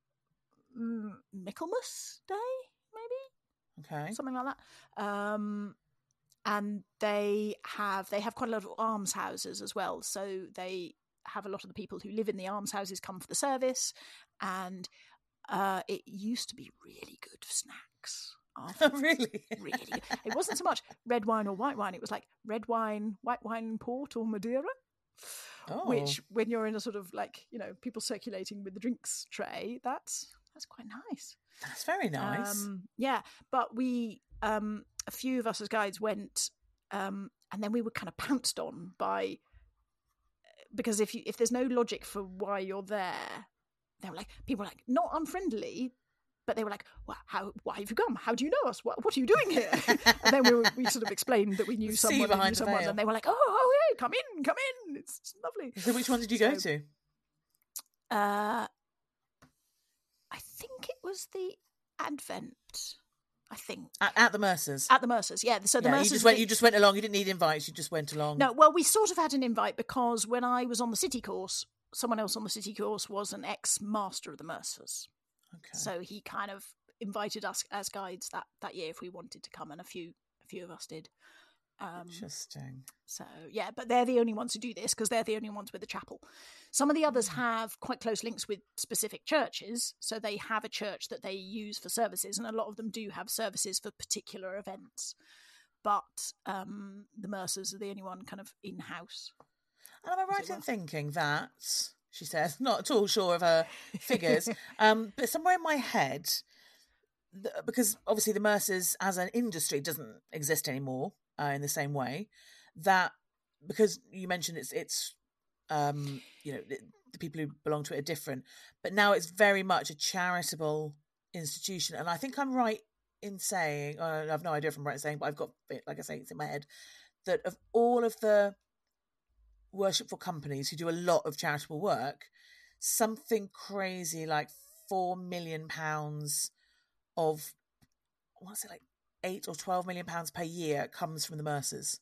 Michaelmas Day, maybe? Okay. Something like that. And they have quite a lot of almshouses as well. So they have a lot of the people who live in the almshouses come for the service, and it used to be really good snacks. Really? Really good. It wasn't so much red wine or white wine. It was like red wine, white wine, port or Madeira. Which, when you're in a sort of like, people circulating with the drinks tray, that's quite nice. That's very nice. Yeah, but we, a few of us as guides went, and then we were kind of pounced on by, because if there's no logic for why you're there, they were like, people were like, not unfriendly, but they were like, well, why have you come? How do you know us? What are you doing here? And then we sort of explained that we knew someone, and they were like, oh, hey, come in. It's lovely. So which one did you go to? I think it was the Advent. I think at the Mercers. At the Mercers, yeah. So the Mercers. You just went along. You didn't need invites. You just went along. No, well, we sort of had an invite because when I was on the city course, someone else on the city course was an ex-master of the Mercers. Okay. So he kind of invited us as guides that year if we wanted to come, and a few of us did. Interesting. So yeah, but they're the only ones who do this because they're the only ones with the chapel. Some of the others have quite close links with specific churches, so they have a church that they use for services, and a lot of them do have services for particular events. But the Mercers are the only one kind of in-house. And am I right in thinking that, she says, not at all sure of her figures, but somewhere in my head, because obviously the Mercers as an industry doesn't exist anymore in the same way, that because you mentioned it's the people who belong to it are different, but now it's very much a charitable institution. And I think I'm right in saying, I have no idea if I'm right in saying, but I've got it, like I say, it's in my head, that of all of the worshipful companies who do a lot of charitable work, something crazy like £4 million of, I want to say like £8 or £12 million per year comes from the Mercers.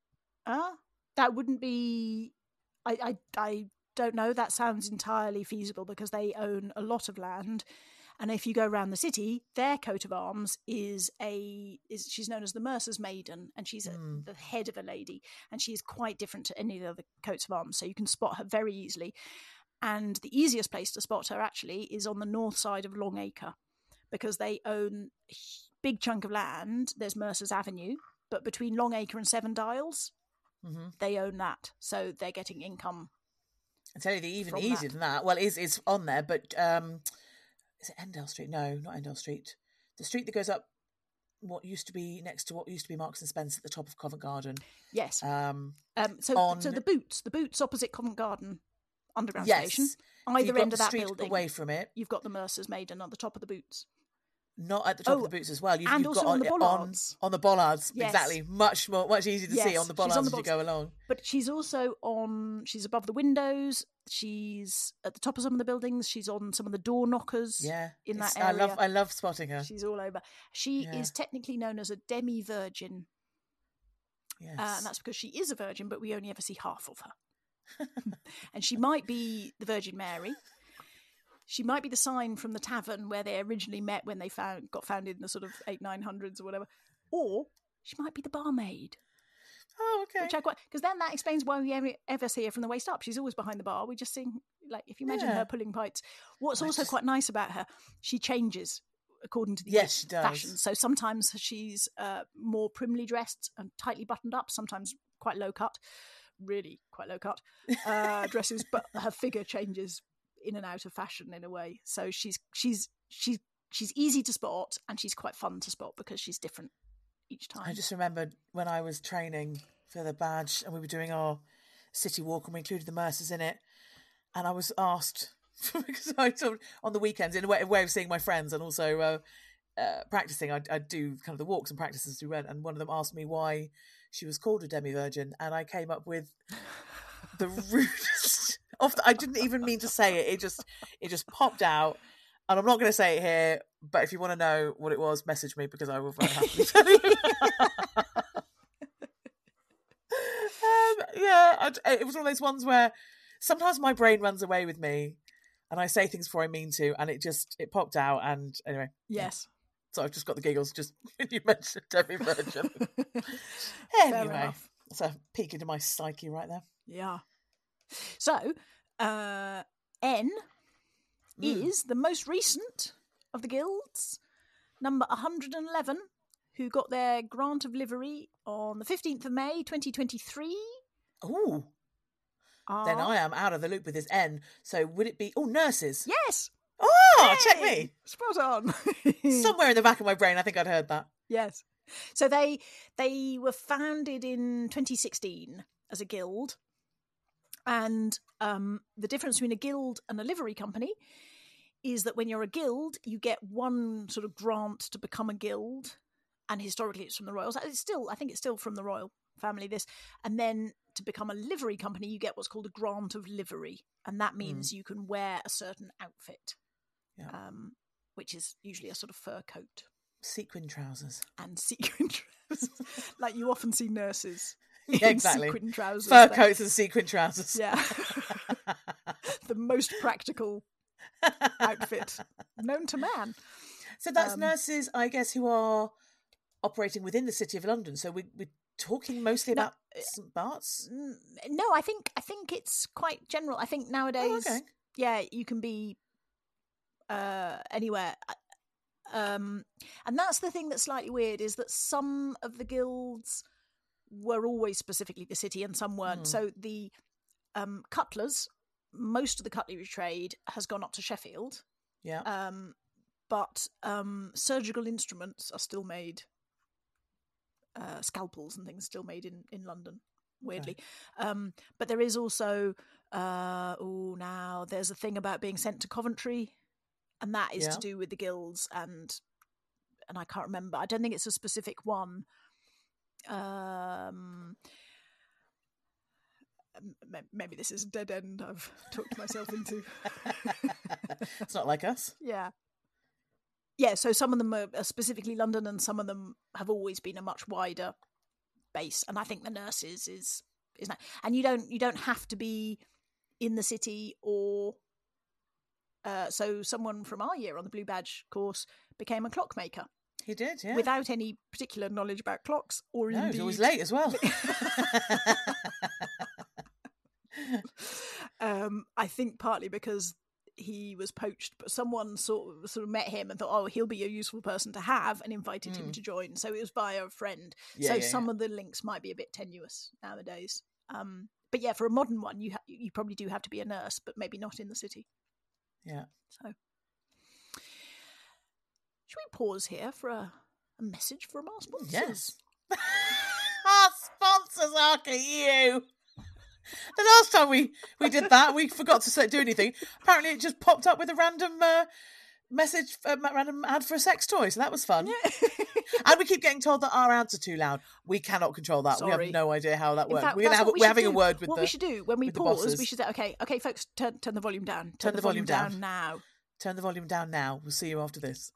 That wouldn't be. I don't know. That sounds entirely feasible because they own a lot of land, and if you go around the city, their coat of arms is she's known as the Mercer's Maiden, and she's the head of a lady, and she is quite different to any of the other coats of arms, so you can spot her very easily. And the easiest place to spot her actually is on the north side of Long Acre, because they own a big chunk of land. There's Mercer's Avenue, but between Long Acre and Seven Dials, they own that, so they're getting income. I tell you, even easier than that. Well, it's on there, but is it Endell Street? No, not Endell Street. The street that goes up what used to be next to what used to be Marks and Spencer at the top of Covent Garden. Yes. So the boots opposite Covent Garden underground station. Either end of that building, away from it, you've got the Mercer's Maiden on the top of the boots. Not at the top of the boots as well. You've also got on the bollards. On the bollards, yes. Exactly. Much easier to see on the bollards as you go along. But she's also she's above the windows. She's at the top of some of the buildings. She's on some of the door knockers. Yeah, in that area. I love spotting her. She's all over. She is technically known as a demi-virgin. Yes, and that's because she is a virgin, but we only ever see half of her. And she might be the Virgin Mary. She might be the sign from the tavern where they originally met when they got founded in the sort of 800-900s or whatever. Or she might be the barmaid. Oh, okay. Which I quite, because then that explains why we ever see her from the waist up. She's always behind the bar. We just see, like, if you imagine her pulling pints. What's also quite nice about her, she changes according to the she does. fashion. So sometimes she's more primly dressed and tightly buttoned up. Sometimes quite low cut, really quite low cut dresses. But her figure changes in and out of fashion in a way. So she's easy to spot, and she's quite fun to spot because she's different each time. I just remembered when I was training for the badge and we were doing our city walk and we included the Mercers in it, and I was asked because I sort of, on the weekends, in a way of seeing my friends and also practicing, I do kind of the walks and practices we went, and one of them asked me why she was called a demi-virgin, and I came up with the rudest I didn't even mean to say it. It just popped out. And I'm not going to say it here, but if you want to know what it was, message me because I will very happily tell you. It was one of those ones where sometimes my brain runs away with me and I say things before I mean to, and it popped out. And anyway. Yes. So I've just got the giggles just when you mentioned demi-virgin. Anyway, it's a peek into my psyche right there. Yeah. So, N is the most recent of the guilds, number 111, who got their grant of livery on the 15th of May 2023. Oh, then I am out of the loop with this N. So would it be nurses? Yes. Oh, check me. Spot on. Somewhere in the back of my brain I think I'd heard that. Yes. So they were founded in 2016 as a guild. And the difference between a guild and a livery company is that when you're a guild, you get one sort of grant to become a guild, and historically it's from the royals. I think it's still from the royal family. And then to become a livery company, you get what's called a grant of livery, and that means you can wear a certain outfit, which is usually a sort of fur coat, sequin trousers, like you often see nurses. Yeah, exactly. Sequin trousers, fur coats and sequin trousers. Yeah. The most practical outfit known to man. So that's nurses, I guess, who are operating within the City of London. So we're talking mostly about St Bart's? No, I think it's quite general. I think nowadays, you can be anywhere. And that's the thing that's slightly weird, is that some of the guilds were always specifically the city and some weren't. So the cutlers, most of the cutlery trade has gone up to Sheffield. Yeah. But surgical instruments are still made, scalpels and things still made in London, weirdly. Okay. But there is also, now there's a thing about being sent to Coventry, and that is to do with the guilds, and I can't remember. I don't think it's a specific one. Maybe this is a dead end I've talked myself into. It's not like us. Yeah, so some of them are specifically London, and some of them have always been a much wider base, and I think the nurses is not, and you don't have to be in the city, or so someone from our year on the Blue Badge course became a clockmaker. He did, yeah. Without any particular knowledge about clocks, or no, indeed... he was always late as well. I think partly because he was poached, but someone sort of met him and thought, oh, he'll be a useful person to have, and invited him to join. So it was via a friend. Some of the links might be a bit tenuous nowadays. But yeah, for a modern one, you probably do have to be a nurse, but maybe not in the city. Yeah. So... should we pause here for a message from our sponsors? Yes. Our sponsors, RKU. The last time we did that, we forgot to do anything. Apparently it just popped up with a random message, random ad for a sex toy, so that was fun. Yeah. And we keep getting told that our ads are too loud. We cannot control that. Sorry. We have no idea how that works. Fact, we're having a word with what we should do when we pause, bosses. We should say, okay folks, turn the volume down. Turn the volume down now. Turn the volume down now. We'll see you after this.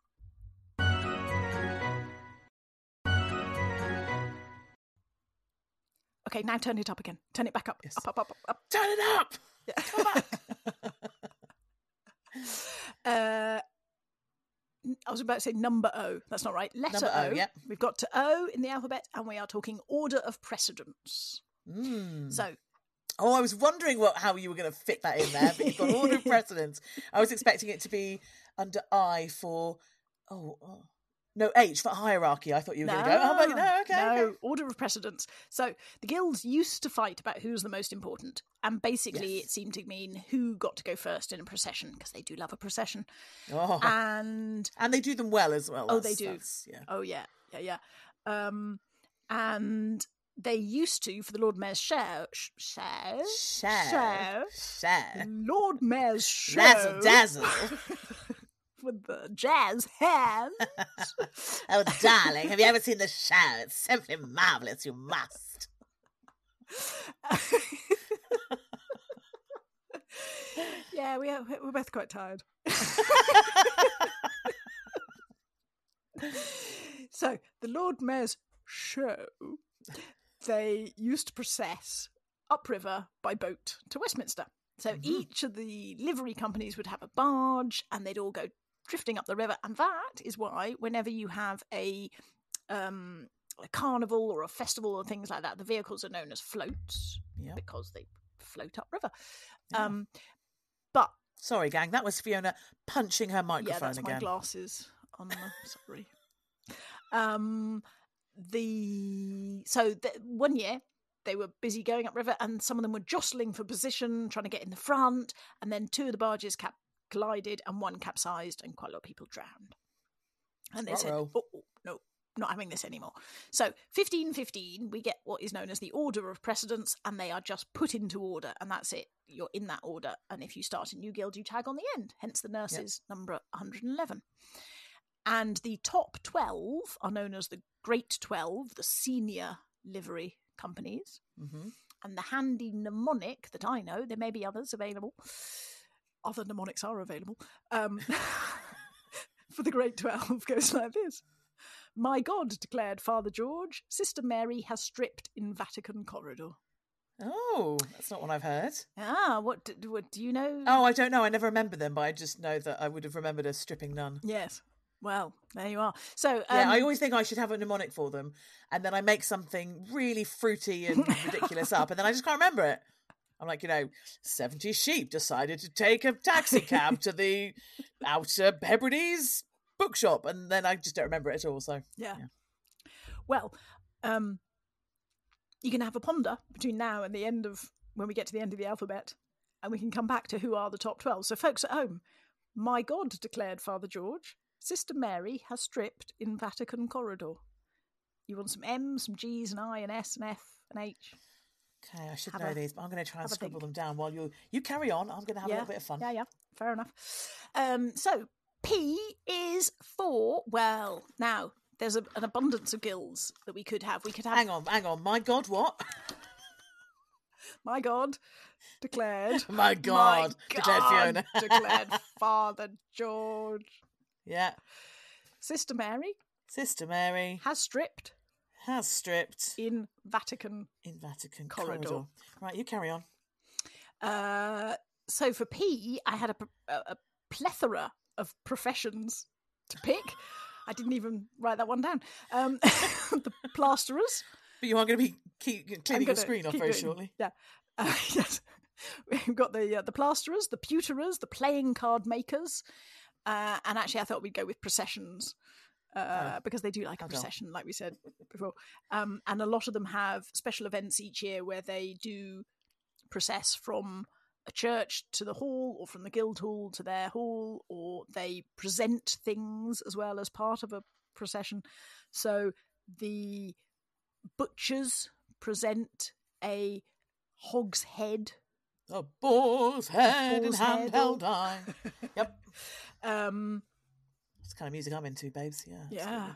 Okay, now turn it up again. Turn it back up. Yes. Up. Turn it up! Yeah. Come I was about to say number O. That's not right. Letter O. Yep. We've got to O in the alphabet, and we are talking order of precedence. So. Oh, I was wondering how you were going to fit that in there, but you've got order of precedence. I was expecting it to be under I for... No, H for hierarchy. I thought you were going to go. Oh, but no, okay. Order of precedence. So the guilds used to fight about who's the most important, and basically it seemed to mean who got to go first in a procession, because they do love a procession. Oh, and they do them well as well. They do. Oh yeah. And they used to, for the Lord Mayor's show. Lord Mayor's show. Razzle dazzle. With the jazz hands. Oh, darling, have you ever seen the show? It's simply marvellous. You must. Yeah, we're both quite tired. So, the Lord Mayor's show, they used to process upriver by boat to Westminster. So each of the livery companies would have a barge, and they'd all go drifting up the river. And that is why whenever you have a carnival or a festival or things like that, the vehicles are known as floats because they float upriver. But sorry, gang, that was Fiona punching her microphone that's again. My glasses on. Sorry. One year they were busy going upriver, and some of them were jostling for position, trying to get in the front, and then two of the barges collided, and one capsized, and quite a lot of people drowned. And they said, no, not having this anymore. So 1515, we get what is known as the order of precedence, and they are just put into order, and that's it. You're in that order, and if you start a new guild, you tag on the end, hence the nurses number 111. And the top 12 are known as the Great 12, the senior livery companies. And the handy mnemonic that I know, there may be others available, other mnemonics are available, for the Great 12 goes like this. My God, declared Father George, Sister Mary has stripped in Vatican corridor. Oh, that's not what I've heard. What do you know? Oh, I don't know. I never remember them, but I just know that I would have remembered a stripping nun. Yes. Well, there you are. So I always think I should have a mnemonic for them, and then I make something really fruity and ridiculous up, and then I just can't remember it. I'm like, 70 sheep decided to take a taxi cab to the Outer Hebrides bookshop, and then I just don't remember it at all. So yeah. Well, you can have a ponder between now and the end of when we get to the end of the alphabet, and we can come back to who are the top 12. So, folks at home, my God, declared Father George, Sister Mary has stripped in Vatican corridor. You want some M's, some G's, and I, and S, and F, and H. Okay, I should know these, but I'm going to try and scribble them down while you carry on. I'm going to have a little bit of fun. Yeah, fair enough. So, P is for, well, now, there's an abundance of guilds that we could have. Hang on. My God, what? My God, declared. My God, declared Fiona. Declared Father George. Yeah. Sister Mary has stripped in Vatican corridor. Right, you carry on. So for P, I had a plethora of professions to pick. I didn't even write that one down. The plasterers. But you are going to be cleaning your screen off very shortly. Yeah. Yes. We've got the plasterers, the pewterers, the playing card makers. And actually, I thought we'd go with processions because they do like a procession, like we said before. And a lot of them have special events each year where they do process from a church to the hall, or from the guild hall to their hall, or they present things as well as part of a procession. So the butchers present a hog's head. A boar's head in handheld eye. Yep. It's the kind of music I'm into, babes. Yeah.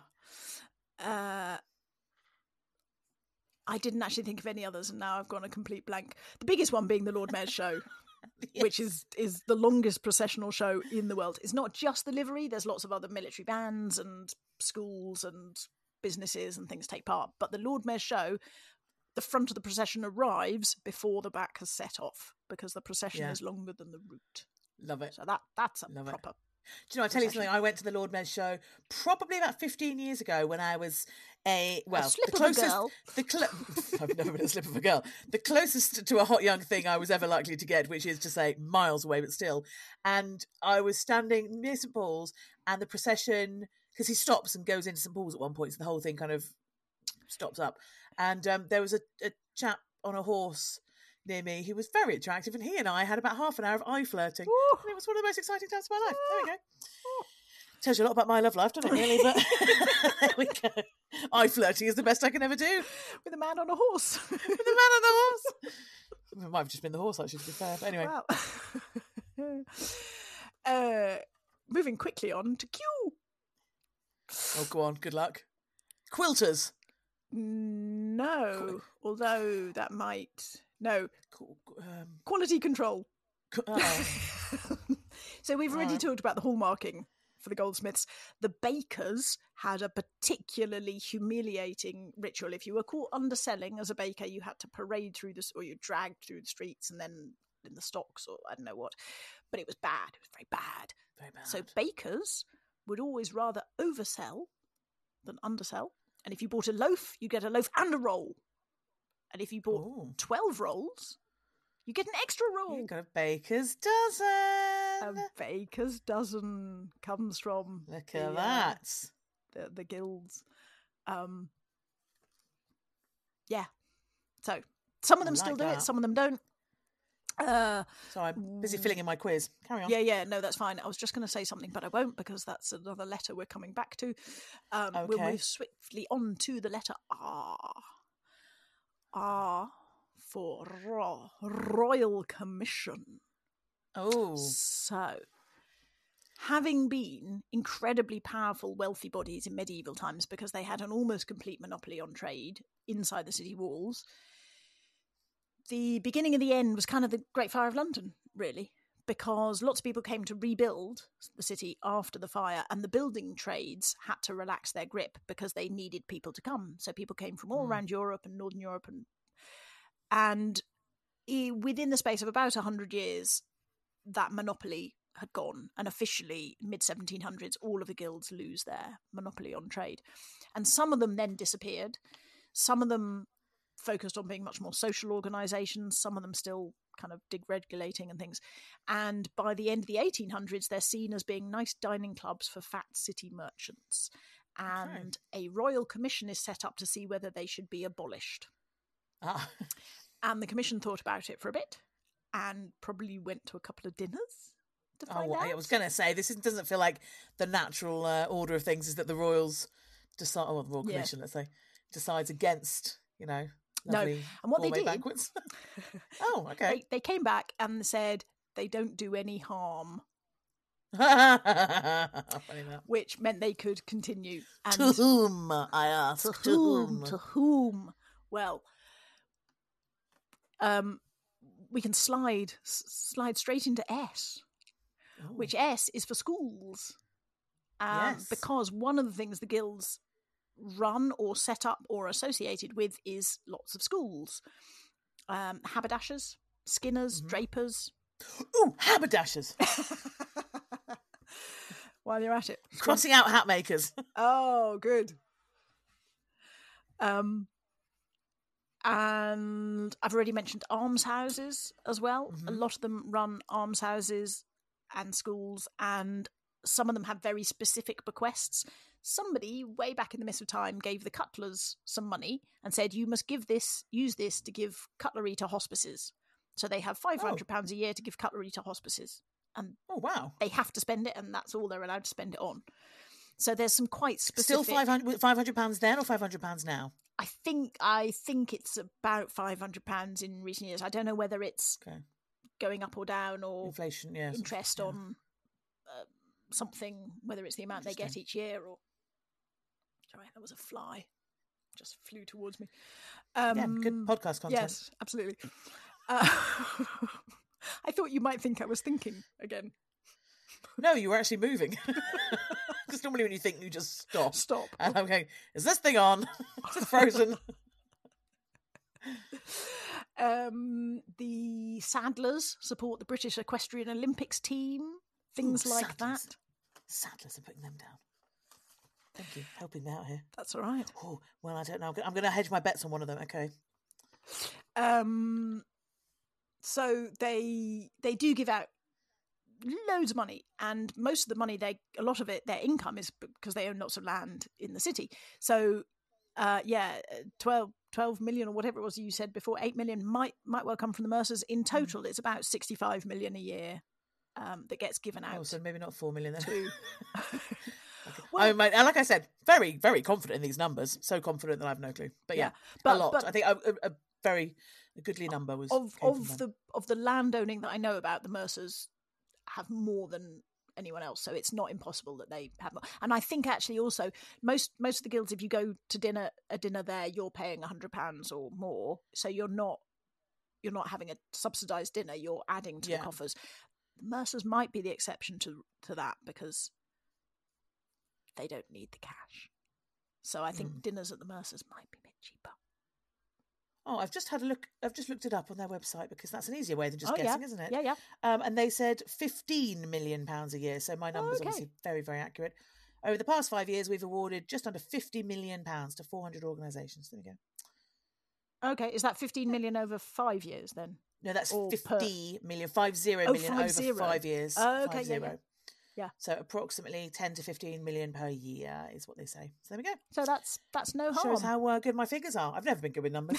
I didn't actually think of any others, and now I've gone a complete blank. The biggest one being the Lord Mayor's show, yes. Which is the longest processional show in the world. It's not just the livery. There's lots of other military bands and schools and businesses and things take part. But the Lord Mayor's show, the front of the procession arrives before the back has set off, because the procession is longer than the route. Love it. So that's a proper Do you know, I tell you something, I went to the Lord Mayor's show probably about 15 years ago when I was the closest, I've never been a slip of a girl. The closest to a hot young thing I was ever likely to get, which is to say miles away, but still. And I was standing near St. Paul's, and the procession, because he stops and goes into St. Paul's at one point, so the whole thing kind of stops up. And there was a chap on a horse near me. He was very attractive, and he and I had about half an hour of eye flirting. And it was one of the most exciting times of my life. There we go. Tells you a lot about my love life, doesn't it, really? But there we go. Eye flirting is the best I can ever do. With a man on a horse. With a man on a horse. It might have just been the horse, actually, to be fair. But anyway. Wow. Moving quickly on to Q. Oh, go on. Good luck. Quilters. No. Although that might... No. Quality control. So we've already talked about the hallmarking for the goldsmiths. The bakers had a particularly humiliating ritual. If you were caught underselling as a baker, you had to parade through or you dragged through the streets and then in the stocks or I don't know what. But it was bad. It was very bad. Very bad. So bakers would always rather oversell than undersell. And if you bought a loaf, you get a loaf and a roll. And if you bought 12 rolls, you get an extra roll. You got a baker's dozen. A baker's dozen comes from look at that. The guilds. Yeah. So some of them still do it, some of them don't. So I'm busy filling in my quiz. Carry on. Yeah, no, that's fine. I was just going to say something, but I won't because that's another letter we're coming back to. Okay. We'll move swiftly on to the letter R. R for Royal Commission. Oh. So, having been incredibly powerful, wealthy bodies in medieval times because they had an almost complete monopoly on trade inside the city walls, the beginning and the end was kind of the Great Fire of London, really, because lots of people came to rebuild the city after the fire, and the building trades had to relax their grip because they needed people to come. So people came from all around Europe and Northern Europe, and within the space of about 100 years, that monopoly had gone, and officially mid-1700s, all of the guilds lose their monopoly on trade. And some of them then disappeared. Some of them focused on being much more social organisations, some of them still kind of regulating and things. And by the end of the 1800s, they're seen as being nice dining clubs for fat city merchants. And a royal commission is set up to see whether they should be abolished. And the commission thought about it for a bit and probably went to a couple of dinners to find out. I was going to say, this doesn't feel like the natural order of things is that the royals decide, the Royal Commission, let's say, decides against, lovely and what they did, banquets. Oh, okay. They came back and said they don't do any harm. Which meant they could continue. And to whom, I asked? To whom? Well, we can slide straight into S, which S is for schools. Yes. Because one of the things the guilds run or set up or associated with is lots of schools. Haberdashers, skinners, drapers. Ooh, haberdashers! While you're at it. Crossing out hat makers. Oh, good. And I've already mentioned almshouses as well. A lot of them run almshouses and schools, and some of them have very specific bequests. Somebody way back in the mist of time gave the cutlers some money and said, you must use this to give cutlery to hospices. So they have £500 a year to give cutlery to hospices. And they have to spend it, and that's all they're allowed to spend it on. So there's some quite specific... Still £500 then or £500 now? I think it's about £500 in recent years. I don't know whether it's going up or down or inflation, interest on something, whether it's the amount they get each year or... Sorry, that was a fly. Just flew towards me. Good podcast content. Yes, absolutely. I thought you might think I was thinking again. No, you were actually moving. Because normally when you think, you just stop. And I'm going, is this thing on? Is it frozen? The Saddlers support the British Equestrian Olympics team. Things like that. Saddlers are putting them down. Thank you, helping me out here. That's all right. Oh, well, I don't know. I'm going to hedge my bets on one of them. Okay. So they do give out loads of money, and most of the money, a lot of it, their income is because they own lots of land in the city. So 12 million or whatever it was you said before, 8 million might well come from the Mercers. In total, it's about 65 million a year that gets given out. Oh, so maybe not 4 million then. Okay. Well, like I said, very, very confident in these numbers. So confident that I have no clue. But a lot. But I think a very goodly number was of the land owning that I know about. The Mercers have more than anyone else, so it's not impossible that they have more. And I think actually also most of the guilds, if you go to dinner there, you're paying £100 or more, so you're not having a subsidised dinner. You're adding to the coffers. The Mercers might be the exception to that because they don't need the cash. So I think dinners at the Mercers might be a bit cheaper. Oh, I've just had a look. I've just looked it up on their website because that's an easier way than just guessing, isn't it? Yeah. And they said £15 million a year. So my number's obviously very, very accurate. Over the past 5 years, we've awarded just under £50 million to 400 organisations. There we go. Okay, is that 15 million over 5 years then? No, that's 50 million, 50 million over 5 years. Oh, okay, 50. Yeah. So approximately 10 to 15 million per year is what they say. So there we go. So that's no harm. Shows how good my figures are. I've never been good with numbers.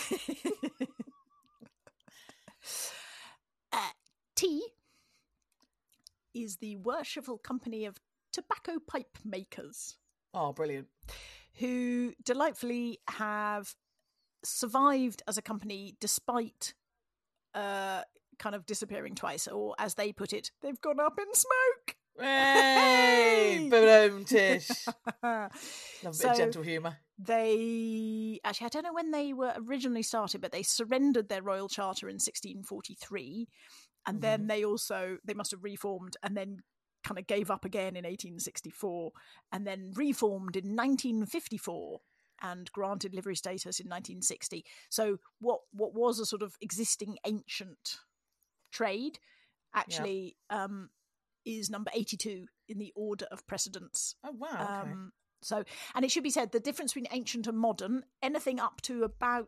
Tea is the worshipful company of tobacco pipe makers. Oh, brilliant. Who delightfully have survived as a company despite kind of disappearing twice, or as they put it, they've gone up in smoke. Hey, boom, Tish. Love a bit of gentle humour. They actually, I don't know when they were originally started, but they surrendered their royal charter in 1643, and then they must have reformed and then kind of gave up again in 1864, and then reformed in 1954 and granted livery status in 1960. So what was a sort of existing ancient trade actually is number 82 in the order of precedence. Oh, wow. Okay. So, and it should be said, the difference between ancient and modern, anything up to about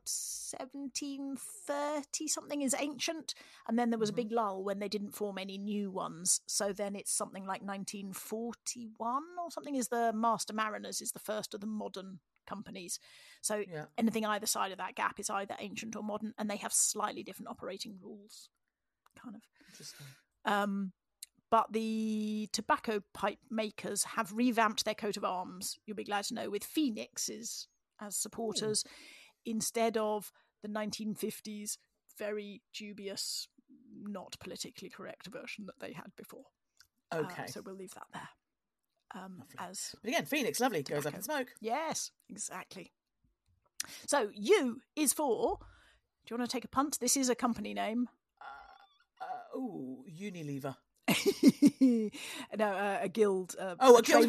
1730 something is ancient, and then there was a big lull when they didn't form any new ones. So then it's something like 1941 or something is the Master Mariners is the first of the modern companies. So anything either side of that gap is either ancient or modern, and they have slightly different operating rules. Kind of. Interesting. But the tobacco pipe makers have revamped their coat of arms, you'll be glad to know, with phoenixes as supporters instead of the 1950s very dubious, not politically correct version that they had before. Okay. So we'll leave that there. But again, Phoenix, lovely, tobacco. Goes up in smoke. Yes, exactly. So U is for, do you want to take a punt? This is a company name. Unilever. No, a guild. A guild.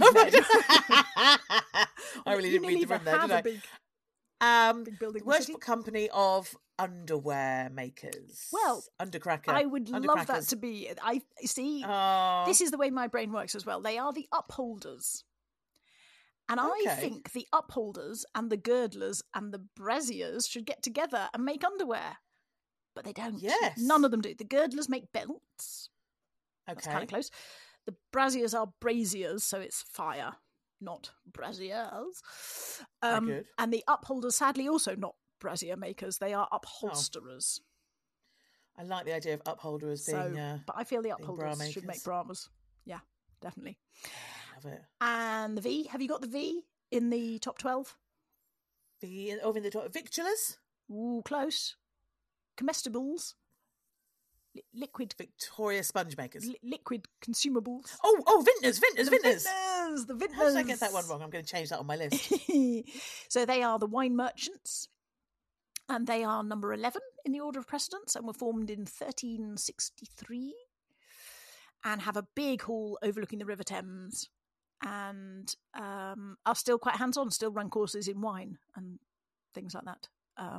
I really didn't read the room there, did I? Big building. Worshipful company of underwear makers. Well, Undercracker. I would love that to be. I see. This is the way my brain works as well. They are the upholders. And I think the upholders and the girdlers and the braziers should get together and make underwear. But they don't. Yes. None of them do. The girdlers make belts. Okay. That's kind of close. The braziers are braziers, so it's fire, not braziers. Good. And the upholders, sadly, also not brazier makers. They are upholsterers. I like the idea of upholders being. But I feel the upholders should make bras. Yeah, definitely. Love it. And the V. Have you got the V in the top 12? V in the top. Victualers? Ooh, close. Comestibles. Liquid Victoria sponge makers. Liquid consumables. Vintners. The vintners. How did I get that one wrong? I'm going to change that on my list. So they are the wine merchants, and they are number 11 in the order of precedence, and were formed in 1363, and have a big hall overlooking the River Thames, and are still quite hands-on. Still run courses in wine and things like that.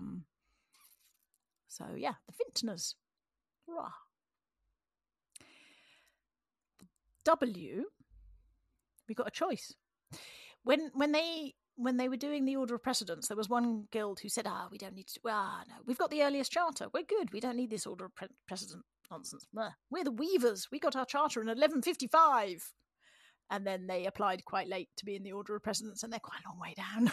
So yeah, the vintners. Rah. W We got a choice. When they were doing the order of precedence, there was one guild who said, we don't need to, no, we've got the earliest charter. We're good. We don't need this order of precedence nonsense. We're the Weavers. We got our charter in 1155. And then they applied quite late to be in the order of precedence, and they're quite a long way down.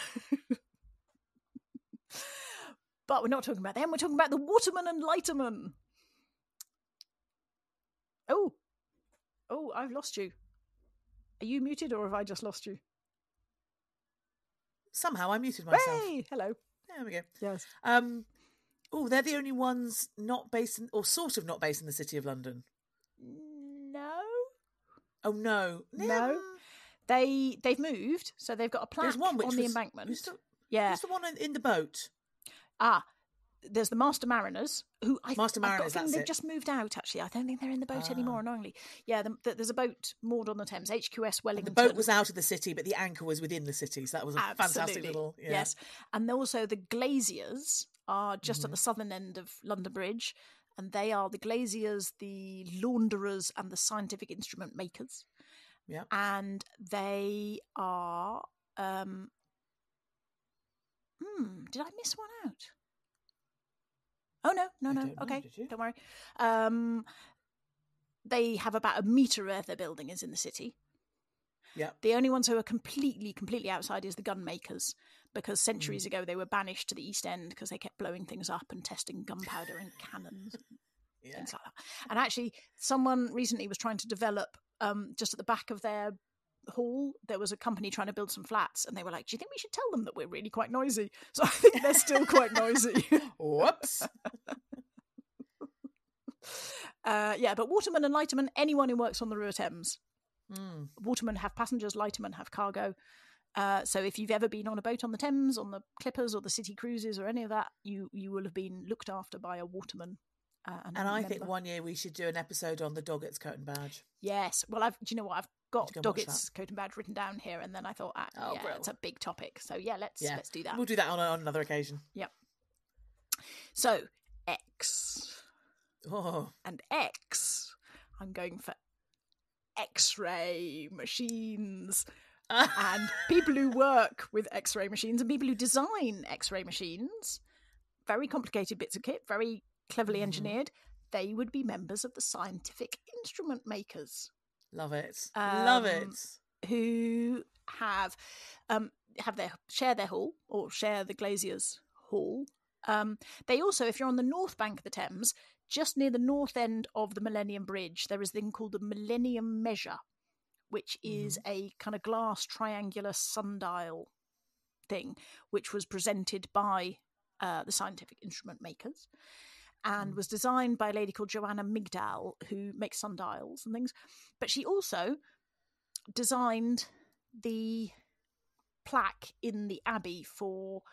But we're not talking about them. We're talking about the Watermen and Lightermen. Oh, I've lost you. Are you muted, or have I just lost you? Somehow I muted myself. Hey, hello. There we go. Yes. They're the only ones not based in, or sort of not based in the City of London. No. Oh no. They've moved, so they've got a plaque on the embankment. Who's the one in the boat? There's the Master Mariners, who I've got a feeling they've it. Just moved out, actually. I don't think they're in the boat anymore, annoyingly. Yeah, there's a boat moored on the Thames, HQS Wellington. The boat was out of the city, but the anchor was within the city, so that was a fantastic little... Yeah. Yes, and also the Glaziers are just at the southern end of London Bridge, and they are the Glaziers, the Launderers, and the Scientific Instrument Makers. Yeah. And they are... did I miss one out? Oh, no. Okay, don't worry. They have about a metre where their building is in the city. Yeah. The only ones who are completely outside is the gunmakers, because centuries ago they were banished to the East End because they kept blowing things up and testing gunpowder and cannons and things like that. And actually, someone recently was trying to develop, just at the back of their hall, there was a company trying to build some flats, and they were like, do you think we should tell them that we're really quite noisy? So I think they're still quite noisy. Whoops. But Watermen and Lightermen, anyone who works on the River Thames. Watermen have passengers, Lightermen have cargo. So if you've ever been on a boat on the Thames, on the Clippers or the City Cruises or any of that, you will have been looked after by a waterman. And I think one year we should do an episode on the Doggett's Coat and Badge. Yes. Well, do you know what? I've got Doggett's Coat and Badge written down here, and then I thought, it's a big topic. So let's do that. We'll do that on another occasion. Yep. So X. Oh. And X, I'm going for X-ray machines. And people who work with X-ray machines and people who design X-ray machines, very complicated bits of kit, very cleverly engineered, they would be members of the Scientific Instrument Makers. Love it. Love it. Who share their hall, or share the Glaziers' hall. They also, if you're on the north bank of the Thames, just near the north end of the Millennium Bridge, there is a thing called the Millennium Measure, which is a kind of glass triangular sundial thing, which was presented by the Scientific Instrument Makers and was designed by a lady called Joanna Migdal, who makes sundials and things. But she also designed the plaque in the Abbey for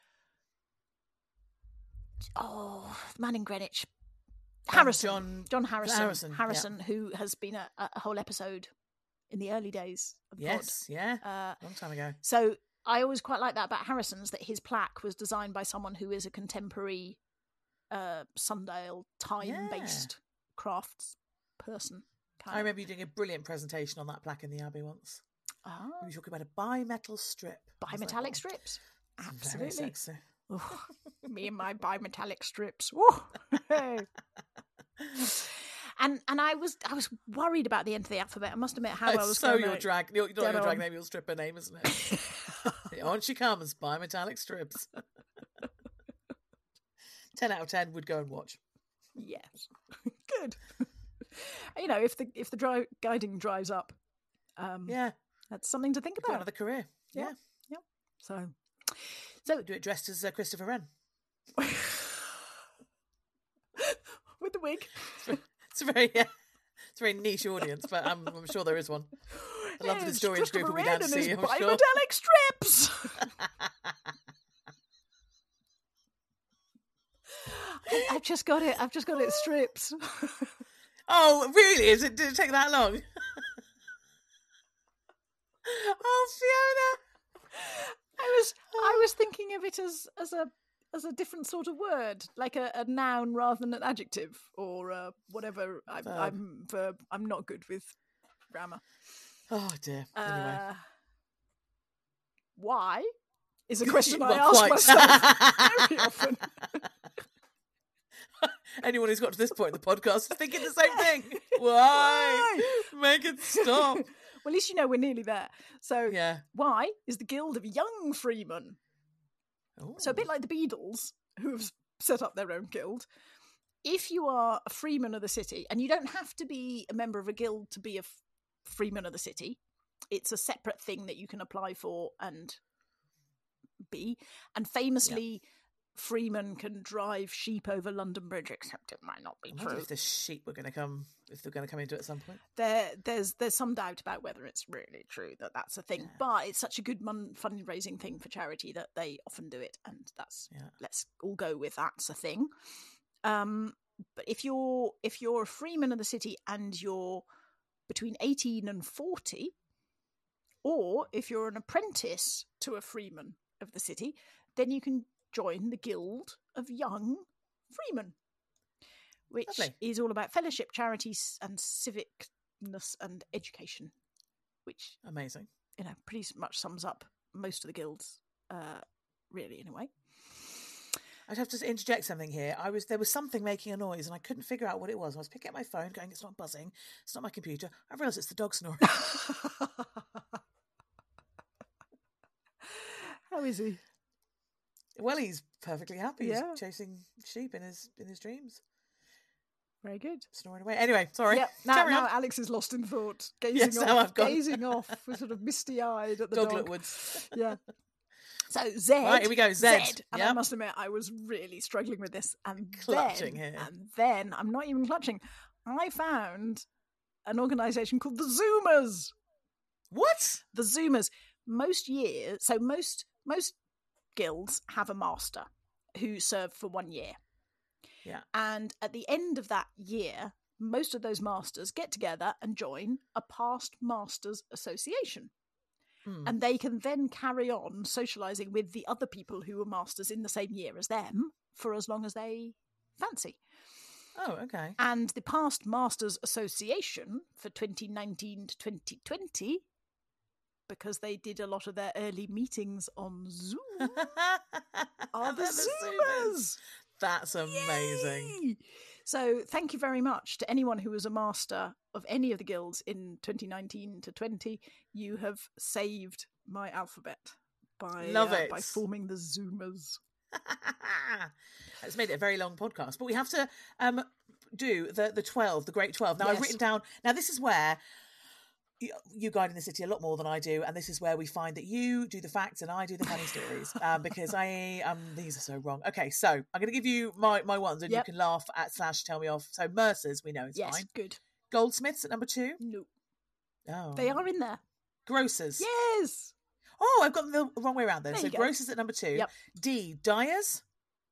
the man in Greenwich, Harrison. John Harrison. Harrison, who has been a whole episode in the early days of the pod. Long time ago. So I always quite like that about Harrison's, that his plaque was designed by someone who is a contemporary sundial time-based crafts person. I remember you doing a brilliant presentation on that plaque in the Abbey once. You were talking about a bimetal strip. Bimetallic strips. Absolutely. Very sexy. Oh, me and my bimetallic strips. Whoa. And I was worried about the end of the alphabet. I must admit how I was so going. Your drag name, your stripper name, isn't it? On she comes, bimetallic strips. 10 out of 10 would go and watch. Yes, good. If the guiding dries up, that's something to think about. Another career. Yeah. So do it dressed as Christopher Wren. With the wig. It's a very niche audience, but I'm sure there is one. The London Historians group will be down to see you, I'm sure. Bimetallic strips! I've just got it. Strips. Oh, really? Did it take that long? Oh, Fiona! I was thinking of it as a different sort of word, like a noun rather than an adjective or whatever. I'm not good with grammar. Oh dear. Anyway. Why is a question I ask myself very often. Anyone who's got to this point in the podcast is thinking the same thing. Why? Make it stop. Well, at least you know we're nearly there. So, yeah. Why is the Guild of Young Freemen? Ooh. So a bit like the Beadles, who have set up their own guild. If you are a freeman of the city, and you don't have to be a member of a guild to be a freeman of the city, it's a separate thing that you can apply for and be. And famously, freemen can drive sheep over London Bridge, except it might not be true. If the sheep were going to come, if they're going to come into it at some point, there's some doubt about whether it's really true that that's a thing. Yeah. But it's such a good fundraising thing for charity that they often do it, and that's let's all go with that's a thing. But if you're a freeman of the city and you're between 18 and 40, or if you're an apprentice to a freeman of the city, then you can join the Guild of Young Freemen, which is all about fellowship, charities, and civicness and education, which amazing, pretty much sums up most of the guilds, really, in a way. I'd have to interject something here. There was something making a noise, and I couldn't figure out what it was. I was picking up my phone, going, "It's not buzzing. It's not my computer." I realised it's the dog snoring. How is he? Well, he's perfectly happy. He's chasing sheep in his dreams. Very good. Snoring away. Anyway, sorry. Yep. Now Alex is lost in thought, gazing off, with sort of misty-eyed at the dog. Woods. Yeah. So Z. Right, here we go. Z. And I must admit, I was really struggling with this. And clutching here. And then, I'm not even clutching, I found an organisation called the Zoomers. What? The Zoomers. Most guilds have a master who serve for 1 year. Yeah. And at the end of that year, most of those masters get together and join a past masters association. And they can then carry on socialising with the other people who were masters in the same year as them for as long as they fancy. Oh, okay. And the past masters association for 2019 to 2020, because they did a lot of their early meetings on Zoom, are the Zoomers. That's amazing. Yay! So thank you very much to anyone who was a master of any of the guilds in 2019 to 20. You have saved my alphabet by forming the Zoomers. It's made it a very long podcast, but we have to do the 12, the Great 12. Now I've written down. Now this is where you guide in the city a lot more than I do, and this is where we find that you do the facts and I do the funny stories, because these are so wrong. Okay, so I'm going to give you my ones, and you can laugh at / tell me off. So Mercers, we know it's fine. Good. Goldsmiths at number 2. No. Oh, they are in there. Grocers. Yes. Oh, I've got them the wrong way around then. So grocers at number 2. Yep. D. Dyers.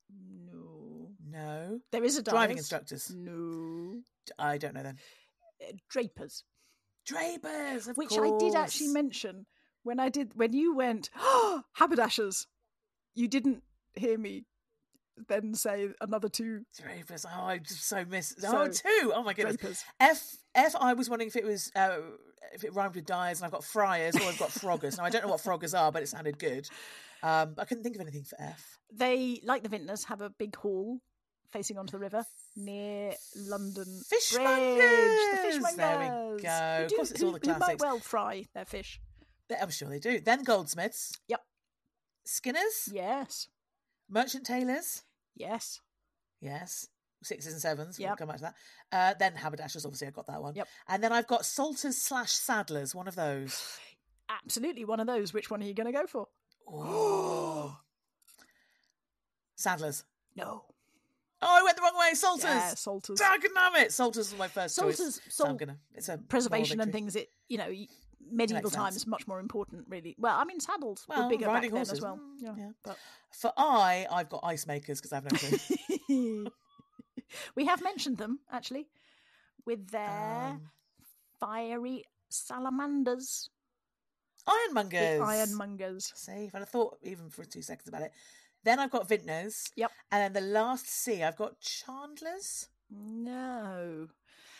No. There is a dyers. Driving instructors. No. I don't know then. Drapers, of which course. I did actually mention when you went haberdashers. You didn't hear me then say another 2 drapers. Oh, I just so missed. 2. Oh my goodness. Drapers. F. I was wondering if it was if it rhymed with dyers, and I've got friars, or I've got froggers. Now I don't know what froggers are, but it sounded good. I couldn't think of anything for F. They, like the vintners, have a big hall facing onto the river near London Fishmongers. Bridge. The Fishmongers. There we go. Of course, it's all the classics. Who might well fry their fish. I'm sure they do. Then goldsmiths. Yep. Skinners. Yes. Merchant tailors. Yes. 6s and 7s. Yep. We'll come back to that. Then haberdashers, obviously I got that one. Yep. And then I've got salters / saddlers, one of those. Absolutely one of those. Which one are you going to go for? Oh. Saddlers. No. Oh, I went the wrong way. Salters. Yeah, salters. Dagennammit. Salters was my first choice. So it's a preservation and things. Medieval times much more important, really. Well, I mean, saddles were bigger back then as well. Yeah. But for I've got ice makers because I have no clue. We have mentioned them actually with their fiery salamanders. Ironmongers. Ironmongers. Safe. And I thought even for 2 seconds about it. Then I've got vintners. Yep. And then the last C, I've got chandlers. No.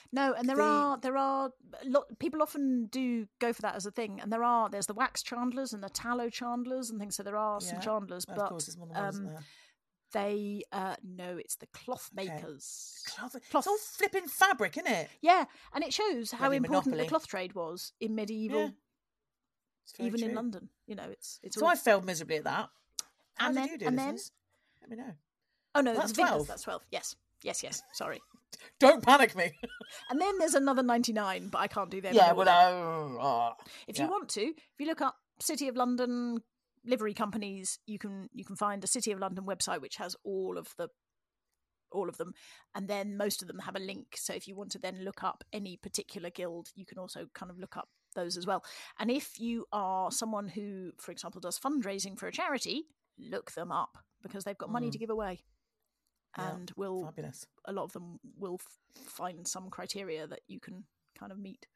No, and there are people often do go for that as a thing, and there's the wax chandlers and the tallow chandlers and things. So there are some chandlers, but of course, there's more than one, isn't there? They no, it's the cloth makers. Cloth. It's all flipping fabric, isn't it? Yeah, and it shows how important the cloth trade was in medieval, even in London. You know, it's. So I failed miserably at that. How did you do this? Let me know. Oh no, that's 12. That's 12. Yes. Sorry. Don't panic me. And then there's another 99, but I can't do them. Yeah, well, if you want to, if you look up City of London livery companies, you can find a City of London website which has all of them, and then most of them have a link. So if you want to then look up any particular guild, you can also kind of look up those as well. And if you are someone who, for example, does fundraising for a charity, look them up because they've got money to give away. And fabulous. A lot of them will find some criteria that you can kind of meet.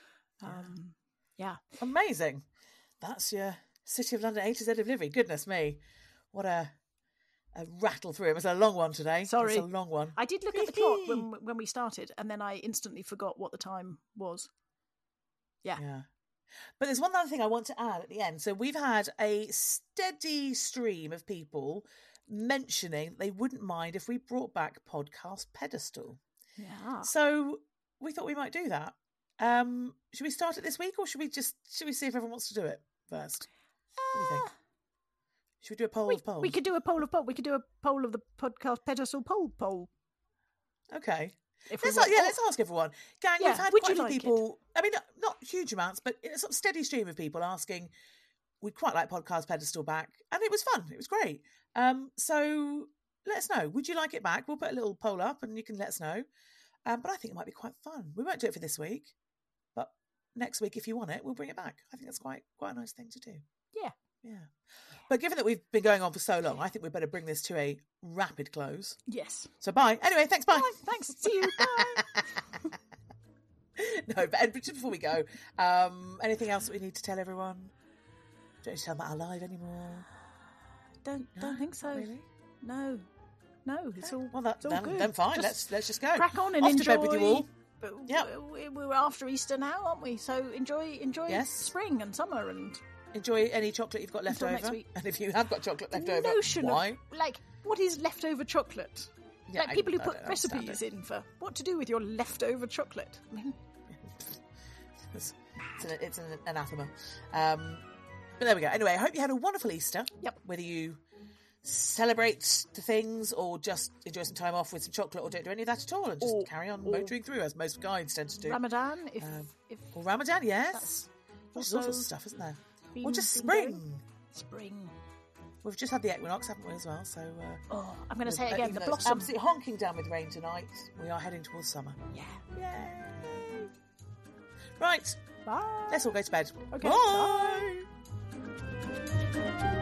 Amazing. That's your City of London A to Z of livery. Goodness me, what a rattle through. It was a long one today. Sorry, it's a long one. I did look at the clock when we started, and then I instantly forgot what the time was. Yeah. But there's one other thing I want to add at the end. So we've had a steady stream of people mentioning they wouldn't mind if we brought back Podcast Pedestal. Yeah. So we thought we might do that. Should we start it this week, or should we see if everyone wants to do it first? What do you think? Should we do a poll of polls? We could do a poll of poll. We could do a poll of the Podcast Pedestal poll. Okay. Let's ask everyone. Gang, we've had quite a few people. I mean, not huge amounts, but in a sort of steady stream of people asking, we'd quite like Podcast Pedestal back. And it was fun. It was great. So let us know. Would you like it back? We'll put a little poll up and you can let us know. But I think it might be quite fun. We won't do it for this week, but next week, if you want it, we'll bring it back. I think that's quite a nice thing to do. Yeah. But given that we've been going on for so long, I think we better bring this to a rapid close. Yes. So bye. Anyway, thanks. Bye. Thanks. See you. Bye. No, but just before we go, anything else that we need to tell everyone? Don't need to tell them about our live anymore. Don't think so. Really? No, it's all good. Then fine. Let's just go. Crack on and off enjoy. To bed with you all. Yeah, we're after Easter now, aren't we? So enjoy spring and summer and enjoy any chocolate you've got left over. Next week. And if you have got chocolate left over, why? What is leftover chocolate? Yeah, people who put recipes in for what to do with your leftover chocolate. I mean, it's an anathema. But there we go. Anyway, I hope you had a wonderful Easter. Yep. Whether you celebrate the things or just enjoy some time off with some chocolate or don't do any of that at all and just carry on motoring through as most guides tend to do. Ramadan, or Ramadan, yes. There's all sorts of stuff, isn't there? Or just spring. Spring. We've just had the equinox, haven't we, as well? So, I'm going to say it again. The blossom. Absolutely honking down with rain tonight. We are heading towards summer. Yeah. Yay! Right. Bye. Let's all go to bed. Okay. Bye. Bye.